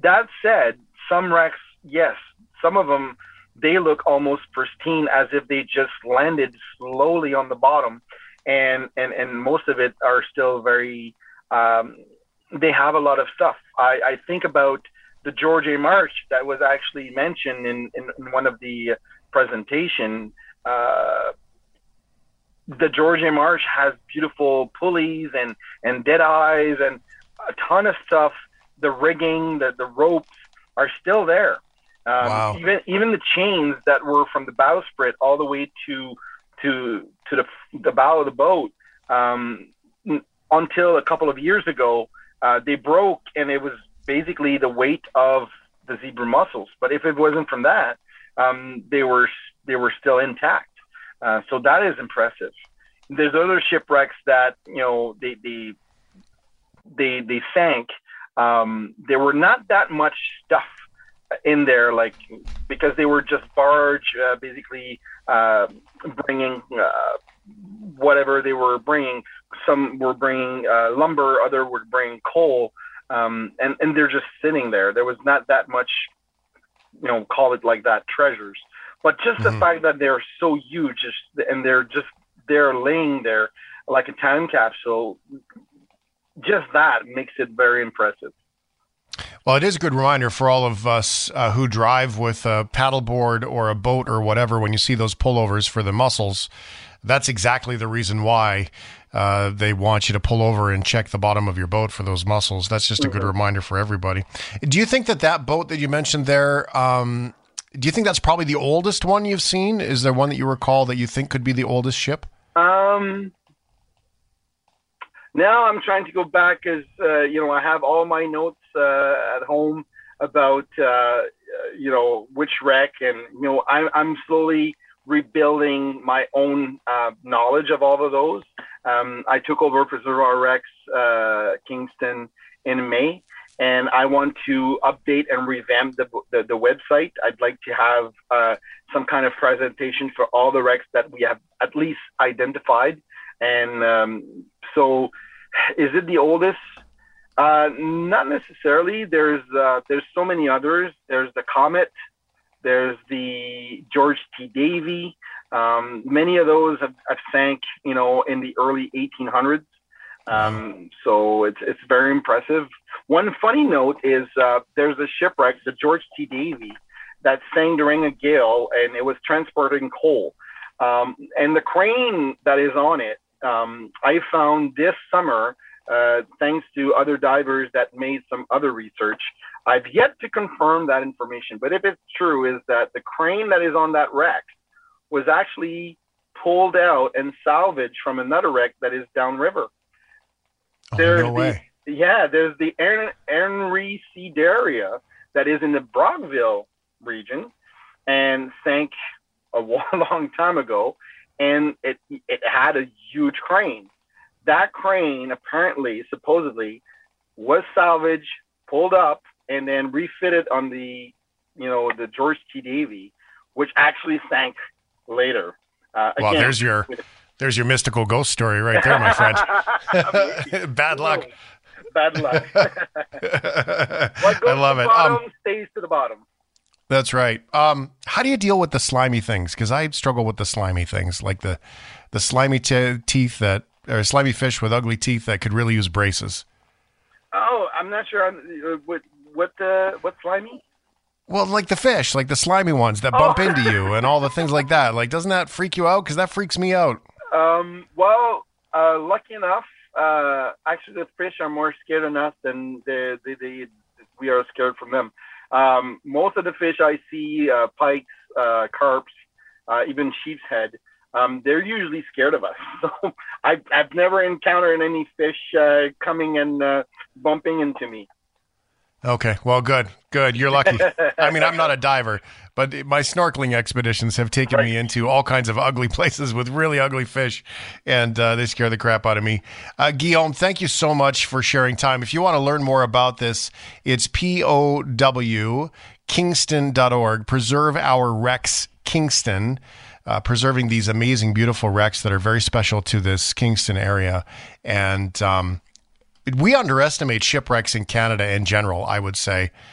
that said, some wrecks, yes, some of them, they look almost pristine, as if they just landed slowly on the bottom. And, and, and most of it are still very, um, they have a lot of stuff. I, I think about the George A. Marsh that was actually mentioned in, in, in one of the presentation. Uh, the George A. Marsh has beautiful pulleys and, and dead eyes and a ton of stuff. The rigging, the, the ropes are still there. Um, wow. Even even the chains that were from the bowsprit all the way to to to the the bow of the boat, um, n- until a couple of years ago, uh, they broke, and it was basically the weight of the zebra mussels. But if it wasn't from that, um, they were they were still intact. Uh, so that is impressive. There's other shipwrecks that you know they they they, they sank. Um, there were not that much stuff in there, like, because they were just barge, uh, basically uh, bringing uh, whatever they were bringing. Some were bringing uh, lumber, other were bringing coal, um, and and they're just sitting there. There was not that much, you know, call it like that, treasures. But just mm-hmm. the fact that they're so huge, and they're just they're laying there like a time capsule, just that makes it very impressive. Well, it is a good reminder for all of us uh, who drive with a paddleboard or a boat or whatever. When you see those pullovers for the mussels, that's exactly the reason why uh, they want you to pull over and check the bottom of your boat for those mussels. That's just a good reminder for everybody. Do you think that that boat that you mentioned there, um, do you think that's probably the oldest one you've seen? Is there one that you recall that you think could be the oldest ship? Um. Now I'm trying to go back, as uh, you know, I have all my notes uh, at home about uh, you know which wreck, and you know I'm I'm slowly rebuilding my own uh, knowledge of all of those. Um, I took over Preserve Rex uh, Kingston in May, and I want to update and revamp the the, the website. I'd like to have uh, some kind of presentation for all the wrecks that we have at least identified. And um, so, is it the oldest? Uh, not necessarily. There's uh, there's so many others. There's the Comet. There's the George T. Davy. Um, many of those have, have sank, you know, in the early eighteen hundreds. Um, so it's it's very impressive. One funny note is uh, there's a shipwreck, the George T. Davy, that sank during a gale, and it was transporting coal. Um, and the crane that is on it, Um, I found this summer, uh, thanks to other divers that made some other research. I've yet to confirm that information, but if it's true, is that the crane that is on that wreck was actually pulled out and salvaged from another wreck that is downriver. Oh, there's no way. The, yeah, there's the Henry C. Daria that is in the Brockville region and sank a long time ago. And it it had a huge crane. That crane apparently, supposedly, was salvaged, pulled up, and then refitted on the, you know, the George T. Davy, which actually sank later. Uh, well, again, there's your there's your mystical ghost story right there, my friend. Bad luck. Bad luck. What goes I love to the it. bottom Um, stays to the bottom. That's right. Um, how do you deal with the slimy things? Because I struggle with the slimy things, like the the slimy t- teeth that, or slimy fish with ugly teeth that could really use braces. Oh, I'm not sure. I'm, what what uh, what slimy? Well, like the fish, like the slimy ones that bump Oh. into you and all the things like that. Like, doesn't that freak you out? Because that freaks me out. Um, well, uh, lucky enough, uh, actually the fish are more scared of us than the, the, the, we are scared from them. Um, most of the fish I see, uh, pikes, uh, carps, uh, even sheep's head, um, they're usually scared of us. So I've, I've never encountered any fish uh, coming and uh, bumping into me. Okay, well, good, good. You're lucky. I mean, I'm not a diver, but my snorkeling expeditions have taken me into all kinds of ugly places with really ugly fish, and uh, they scare the crap out of me. Uh, Guillaume, thank you so much for sharing time. If you want to learn more about this, it's P O W Kingston dot org, Preserve Our Wrecks Kingston, uh, preserving these amazing, beautiful wrecks that are very special to this Kingston area. And um we underestimate shipwrecks in Canada in general, I would say.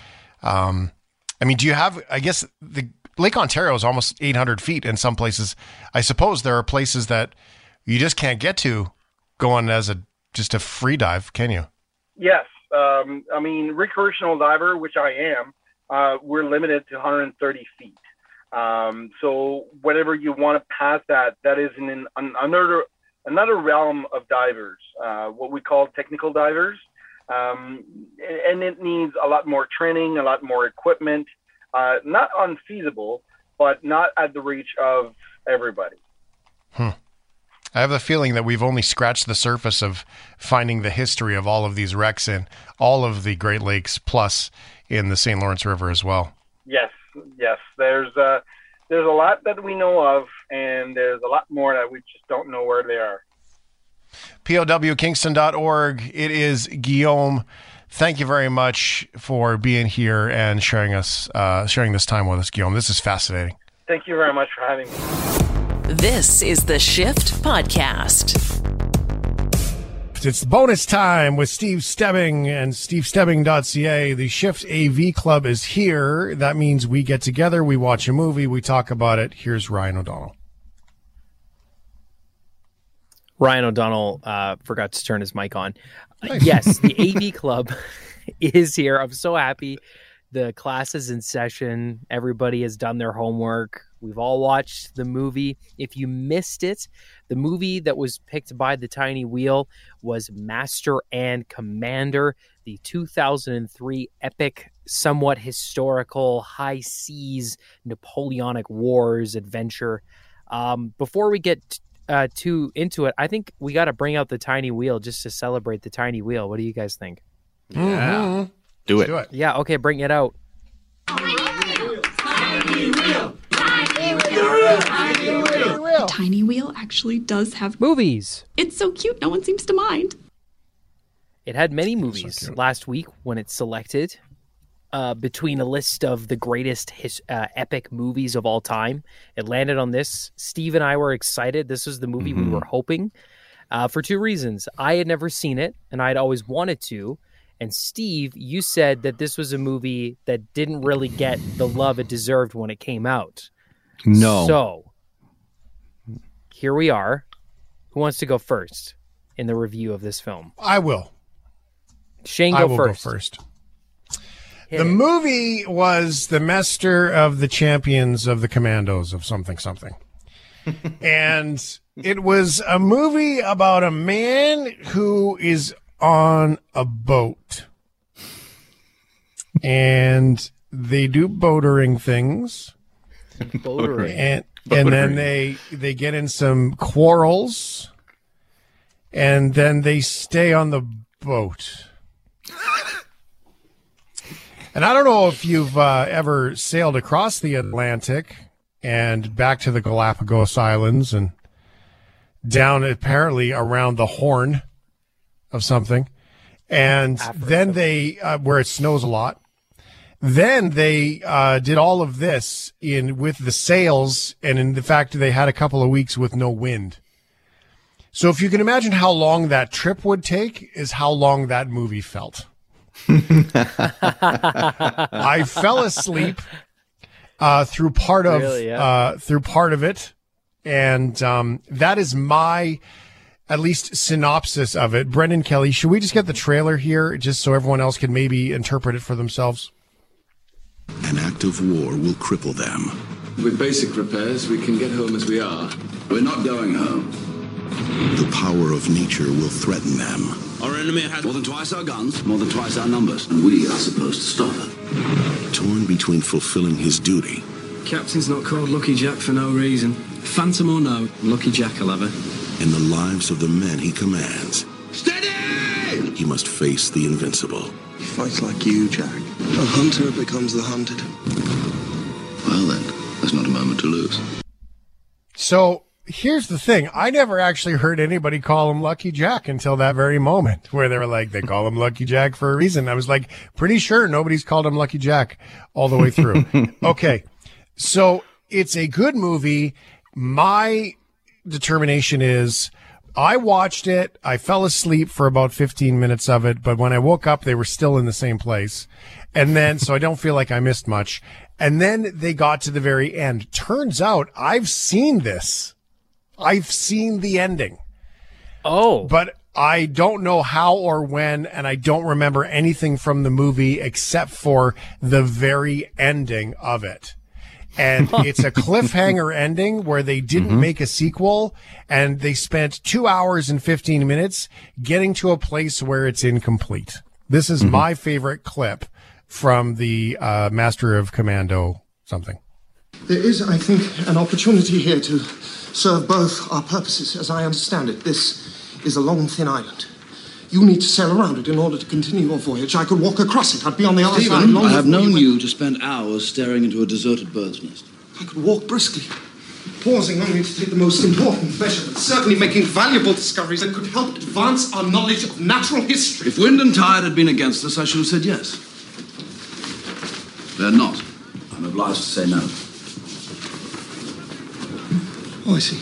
Um, I mean, do you have, I guess the Lake Ontario is almost eight hundred feet in some places. I suppose there are places that you just can't get to going as a, just a free dive, can you? Yes. Um, I mean, recreational diver, which I am, uh, we're limited to one hundred thirty feet. Um, so whatever you want to pass that, that is in an, an, another another realm of divers, uh, what we call technical divers. Um, and it needs a lot more training, a lot more equipment, uh, not unfeasible, but not at the reach of everybody. Hmm. I have the feeling that we've only scratched the surface of finding the history of all of these wrecks in all of the Great Lakes, plus in the Saint Lawrence River as well. Yes, yes. There's uh, there's a lot that we know of, and there's a lot more that we just don't know where they are. P O W Kingston dot org. It is Guillaume. Thank you very much for being here and sharing us, uh, sharing this time with us, Guillaume. This is fascinating. Thank you very much for having me. This is the Shift Podcast. It's bonus time with Steve Stebbing and steve stebbing dot c a. The Shift A V Club is here. That means we get together, we watch a movie, we talk about it. Here's Ryan O'Donnell. Ryan O'Donnell uh, forgot to turn his mic on. Uh, yes, the A V Club is here. I'm so happy. The class is in session. Everybody has done their homework. We've all watched the movie. If you missed it, the movie that was picked by the Tiny Wheel was Master and Commander, the two thousand three epic, somewhat historical, high seas, Napoleonic Wars adventure. Um, before we get t- uh, too into it, I think we got to bring out the Tiny Wheel just to celebrate the Tiny Wheel. What do you guys think? Yeah. Mm-hmm. Do it. Do it. Yeah, okay, bring it out. Tiny wheel, tiny wheel, tiny wheel, tiny wheel. The Tiny Wheel actually does have movies. It's so cute, no one seems to mind. It had many movies so last week when it's selected uh, between a list of the greatest his, uh, epic movies of all time. It landed on this. Steve and I were excited. This was the movie mm-hmm. we were hoping uh, for two reasons. I had never seen it, and I'd always wanted to. And Steve, you said that this was a movie that didn't really get the love it deserved when it came out. No. So, here we are. Who wants to go first in the review of this film? I will. Shane, go I will first. go first. Hit the it. movie was the Master of the Champions of the Commandos of something something. And it was a movie about a man who is on a boat, and they do boatering things, boatering, and and then they they get in some quarrels, and then they stay on the boat. And I don't know if you've uh, ever sailed across the Atlantic and back to the Galapagos Islands and down apparently around the Horn of something, and Africa. Then they uh, where it snows a lot. Then they uh, did all of this in with the sails, and in the fact that they had a couple of weeks with no wind. So if you can imagine how long that trip would take, is how long that movie felt. I fell asleep uh, through part of really, yeah. uh, through part of it, and um, that is my. At least synopsis of it. Brendan Kelly, should we just get the trailer here just so everyone else can maybe interpret it for themselves? An act of war will cripple them. With basic repairs, we can get home as we are. We're not going home. The power of nature will threaten them. Our enemy has more than twice our guns, more than twice our numbers, and we are supposed to stop it. Torn between fulfilling his duty. Captain's not called Lucky Jack for no reason. Phantom or no, Lucky Jack will have it. In the lives of the men he commands. Steady! He must face the invincible. He fights like you, Jack. A hunter becomes the hunted. Well then, there's not a moment to lose. So here's the thing. I never actually heard anybody call him Lucky Jack until that very moment where they were like, they call him Lucky Jack for a reason. I was like, pretty sure nobody's called him Lucky Jack all the way through. Okay. So it's a good movie. My determination is I watched it. I fell asleep for about fifteen minutes of it, but when I woke up, they were still in the same place. And then, so I don't feel like I missed much. And then they got to the very end. Turns out I've seen this. I've seen the ending. Oh. But I don't know how or when, and I don't remember anything from the movie except for the very ending of it. And it's a cliffhanger ending where they didn't mm-hmm. make a sequel, and they spent two hours and fifteen minutes getting to a place where it's incomplete. This is mm-hmm. my favorite clip from the uh, Master of Commando something. There is, I think, an opportunity here to serve both our purposes, as I understand it. This is a long, thin island. You need to sail around it in order to continue your voyage. I could walk across it. I'd be on the other side. Stephen, long I have known you, you to spend hours staring into a deserted bird's nest. I could walk briskly, pausing only to take the most important measurements, certainly making valuable discoveries that could help advance our knowledge of natural history. If wind and tide had been against us, I should have said yes. They're not. I'm obliged to say no. Oh, I see.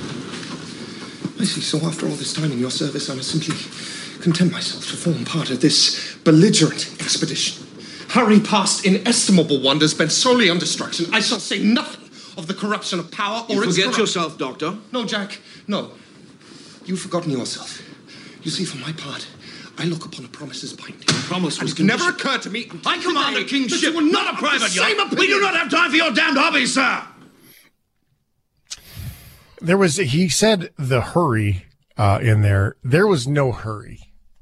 I see. So after all this time in your service, I must simply content myself to form part of this belligerent expedition. Hurry past inestimable wonders bent solely on destruction. I shall say nothing of the corruption of power or you its forget corrupt- yourself, Doctor. No, Jack, no. You've forgotten yourself. You see, for my part, I look upon a promise as binding. Promise was and it never occurred to me. I command a king's ship, not, not a private yacht. We do not have time for your damned hobbies, sir. There was, he said the hurry uh, in there. There was no hurry.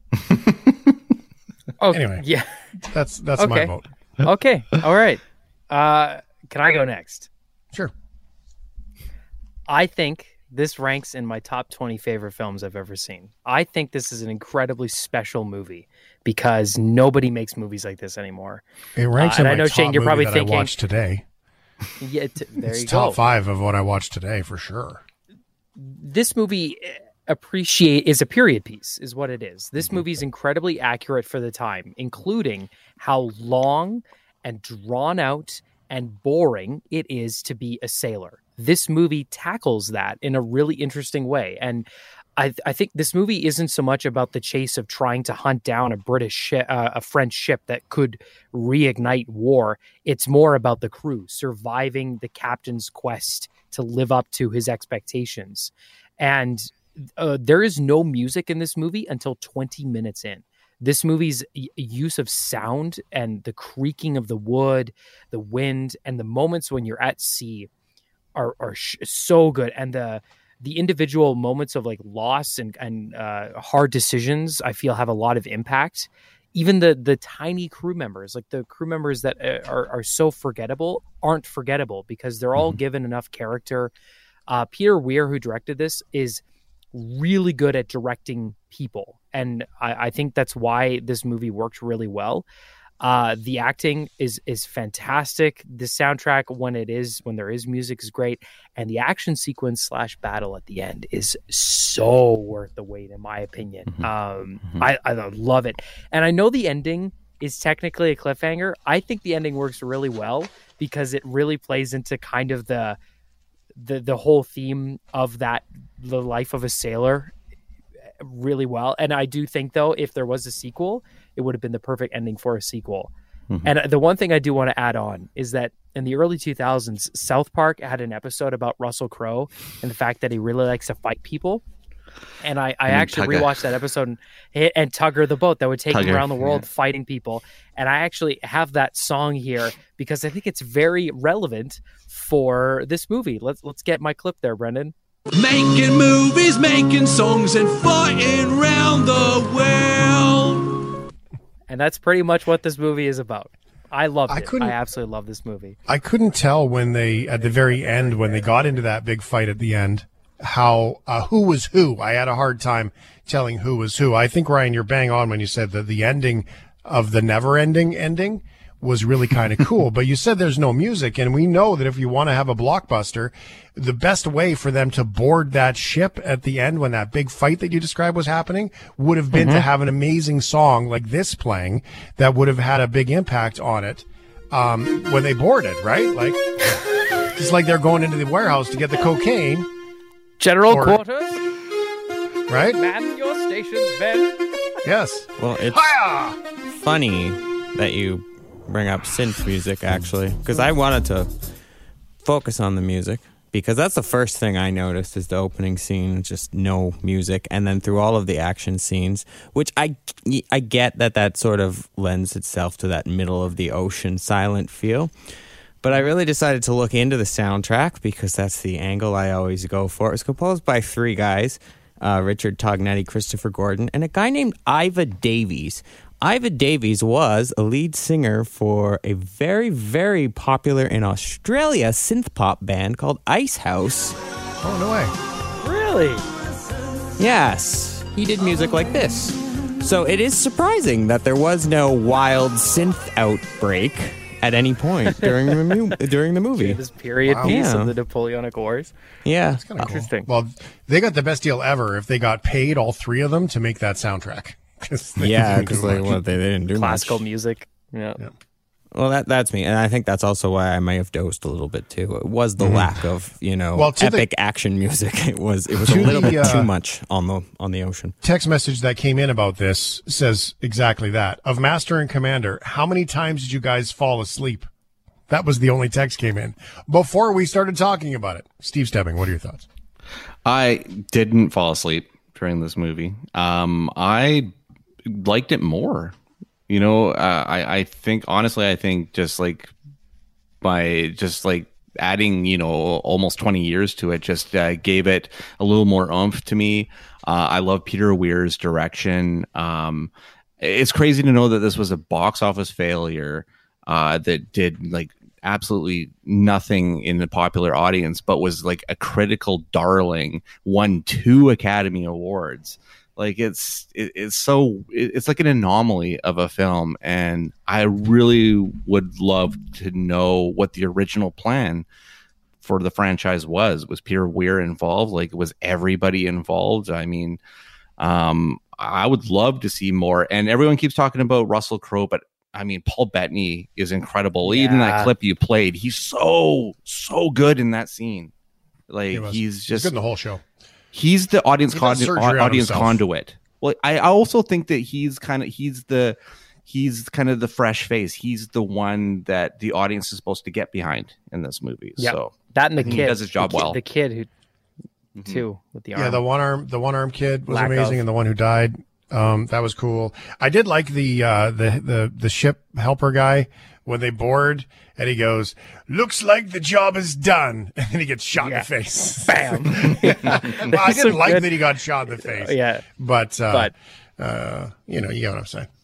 Oh, anyway, yeah, that's that's okay. my vote. Okay, all right. Uh, can I go next? Sure. I think this ranks in my top twenty favorite films I've ever seen. I think this is an incredibly special movie because nobody makes movies like this anymore. It ranks uh, in and my I know, top Shane, you're movie probably that thinking, I watched today. Yeah, t- there it's you top go. five of what I watched today for sure. This movie appreciate is a period piece, is what it is. This movie is incredibly accurate for the time, including how long and drawn out and boring it is to be a sailor. This movie tackles that in a really interesting way. And I, I think this movie isn't so much about the chase of trying to hunt down a British ship, uh, a French ship that could reignite war. It's more about the crew surviving the captain's quest to live up to his expectations. And uh, there is no music in this movie until twenty minutes in. This movie's use of sound and the creaking of the wood, the wind, and the moments when you're at sea are, are sh- so good. And the the individual moments of like loss and, and uh, hard decisions, I feel, have a lot of impact. Even the the tiny crew members, like the crew members that are, are so forgettable, aren't forgettable because they're all mm-hmm. given enough character. Uh, Peter Weir, who directed this, is really good at directing people. And I, I think that's why this movie worked really well. Uh, the acting is is fantastic. The soundtrack, when it is when there is music, is great, and the action sequence slash battle at the end is so worth the wait, in my opinion. Mm-hmm. Um, mm-hmm. I, I love it, and I know the ending is technically a cliffhanger. I think the ending works really well because it really plays into kind of the the the whole theme of that the life of a sailor really well. And I do think, though, if there was a sequel, it would have been the perfect ending for a sequel. Mm-hmm. And the one thing I do want to add on is that in the early two thousands, South Park had an episode about Russell Crowe and the fact that he really likes to fight people. And I, I, I mean, actually Tugger. rewatched that episode and, and Tugger the boat that would take Tugger, him around the world yeah. fighting people. And I actually have that song here because I think it's very relevant for this movie. Let's let's get my clip there, Brendan. Making movies, making songs, and fighting round the world. And that's pretty much what this movie is about. I loved I it. couldn't- I absolutely love this movie. I couldn't tell when they, at the very end, when they got into that big fight at the end, how, uh, who was who. I had a hard time telling who was who. I think, Ryan, you're bang on when you said that the ending of the never ending ending was really kind of cool. But you said there's no music, and we know that if you want to have a blockbuster, the best way for them to board that ship at the end when that big fight that you described was happening would have been Mm-hmm. to have an amazing song like this playing that would have had a big impact on it um, when they boarded, right? Like, it's like they're going into the warehouse to get the cocaine. General Or- quarters, right? man your stations, men. Yes. Well, it's Hiya! funny that you bring up synth music, actually, because I wanted to focus on the music, because that's the first thing I noticed is the opening scene, just no music, and then through all of the action scenes, which I, I get that that sort of lends itself to that middle of the ocean silent feel. But I really decided to look into the soundtrack because that's the angle I always go for. It was composed by three guys, uh, Richard Tognetti, Christopher Gordon, and a guy named Iva Davies. Iva Davies was a lead singer for a very, very popular in Australia synth pop band called Icehouse. Oh, no way. Really? Yes. He did music like this. So it is surprising that there was no wild synth outbreak at any point during the mu- during the movie. This period Wow. piece Yeah. of the Napoleonic Wars. Yeah. That's kind of Interesting. Well, they got the best deal ever if they got paid, all three of them, to make that soundtrack. They Yeah, didn't do because like, much. what, they, they didn't do Classical much. music. Yeah. Yeah. Well, that that's me, and I think that's also why I may have dozed a little bit too. It was the lack of, you know, Well, to the- epic action music. It was it was a To little the, bit uh, too much on the on the ocean. Text message that came in about this says exactly that. Of Master and Commander, how many times did you guys fall asleep? That was the only text came in before we started talking about it. Steve Stebbing, what are your thoughts? I didn't fall asleep during this movie. Um, I liked it more. You know, uh, I, I think, honestly, I think just like by just like adding, you know, almost twenty years to it just uh, gave it a little more oomph to me. Uh, I love Peter Weir's direction. Um, it's crazy to know that this was a box office failure uh, that did like absolutely nothing in the popular audience, but was like a critical darling, won two Academy Awards. Like it's it, it's so it, it's like an anomaly of a film, and I really would love to know what the original plan for the franchise was. Was Peter Weir involved? Like, was everybody involved? I mean, um, I would love to see more. And everyone keeps talking about Russell Crowe, but I mean, Paul Bettany is incredible. Yeah. Even that clip you played, he's so so good in that scene. Like He was. he's He's just good in the whole show. He's the audience He con- does surgery on audience himself. conduit. Well, I, I also think that he's kind of he's the he's kind of the fresh face. He's the one that the audience is supposed to get behind in this movie. Yeah. So That and the he kid does his job the kid, well. The kid who, too, with the arm. Yeah, the one arm, the one arm kid was Lack amazing, of. and the one who died, um, that was cool. I did like the uh, the the the ship helper guy when they board, and he goes, "Looks like the job is done," and then he gets shot Yeah. in the face. Bam. Well, I didn't like that he got shot in the face. Yeah. but uh, But- uh, you know, you know what I'm saying.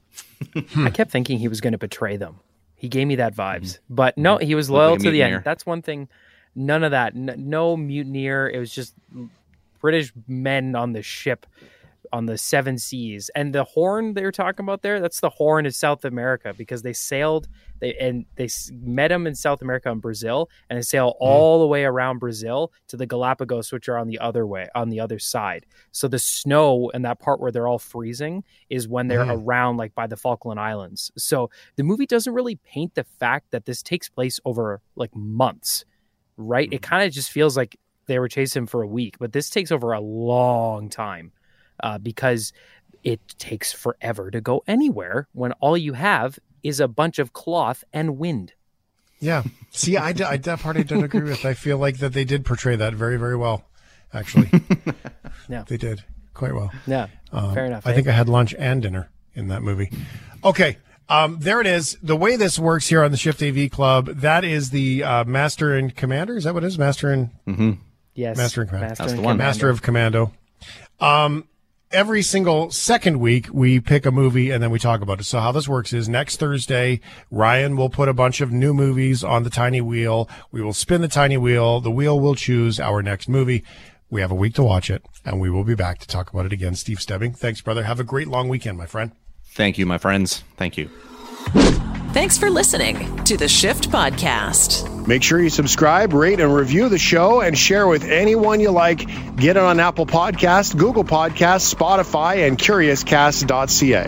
I kept thinking he was going to betray them. He gave me that vibes. But no, he was Looked loyal like a to the mutineer. end. That's one thing. None of that. N- no mutineer. It was just British men on the ship on the seven seas. And the horn they were talking about there, that's the horn of South America, because they sailed they and they s- met him in South America and Brazil, and they sail all the way around Brazil to the Galapagos, which are on the other way, on the other side. So the snow and that part where they're all freezing is when they're Mhm. around, like by the Falkland Islands. So the movie doesn't really paint the fact that this takes place over like months, right? It kind of just feels like they were chasing him for a week, but this takes over a long time. Uh, because it takes forever to go anywhere when all you have is a bunch of cloth and wind. Yeah. See, I, d- I that part I don't agree with. I feel like that they did portray that very, very well. Actually, Yeah. they did quite well. Yeah, Um, fair enough. I eh? think I had lunch and dinner in that movie. Okay. Um, there it is. The way this works here on the Shift A V Club, that is the uh, Master and Commander. Is that what it is? Master and Mm-hmm. Yes, Master and Commander. Master That's and the one. Commander. Master of Commando. Um, every single second week, we pick a movie and then we talk about it. So how this works is next Thursday, Ryan will put a bunch of new movies on the tiny wheel. We will spin the tiny wheel. The wheel will choose our next movie. We have a week to watch it, and we will be back to talk about it again. Steve Stebbing, thanks, brother. Have a great long weekend, my friend. Thank you, my friends. Thank you. Thanks for listening to the Shift Podcast. Make sure you subscribe, rate, and review the show, and share with anyone you like. Get it on Apple Podcasts, Google Podcasts, Spotify, and Curious Cast dot C A.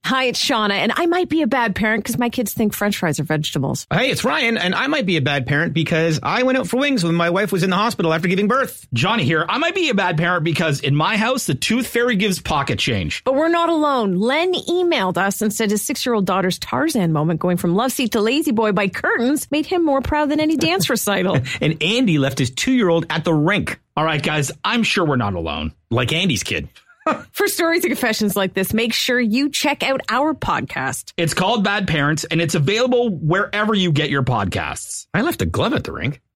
Hi, it's Shauna, and I might be a bad parent because my kids think French fries are vegetables. Hey, it's Ryan, and I might be a bad parent because I went out for wings when my wife was in the hospital after giving birth. Johnny here. I might be a bad parent because in my house, the tooth fairy gives pocket change. But we're not alone. Len emailed us and said his six-year-old daughter's Tarzan moment going from love seat to lazy boy by curtains made him more proud than any dance recital. And Andy left his two-year-old at the rink. All right, guys, I'm sure we're not alone. Like Andy's kid. For stories and confessions like this, make sure you check out our podcast. It's called Bad Parents, and it's available wherever you get your podcasts. I left a glove at the rink.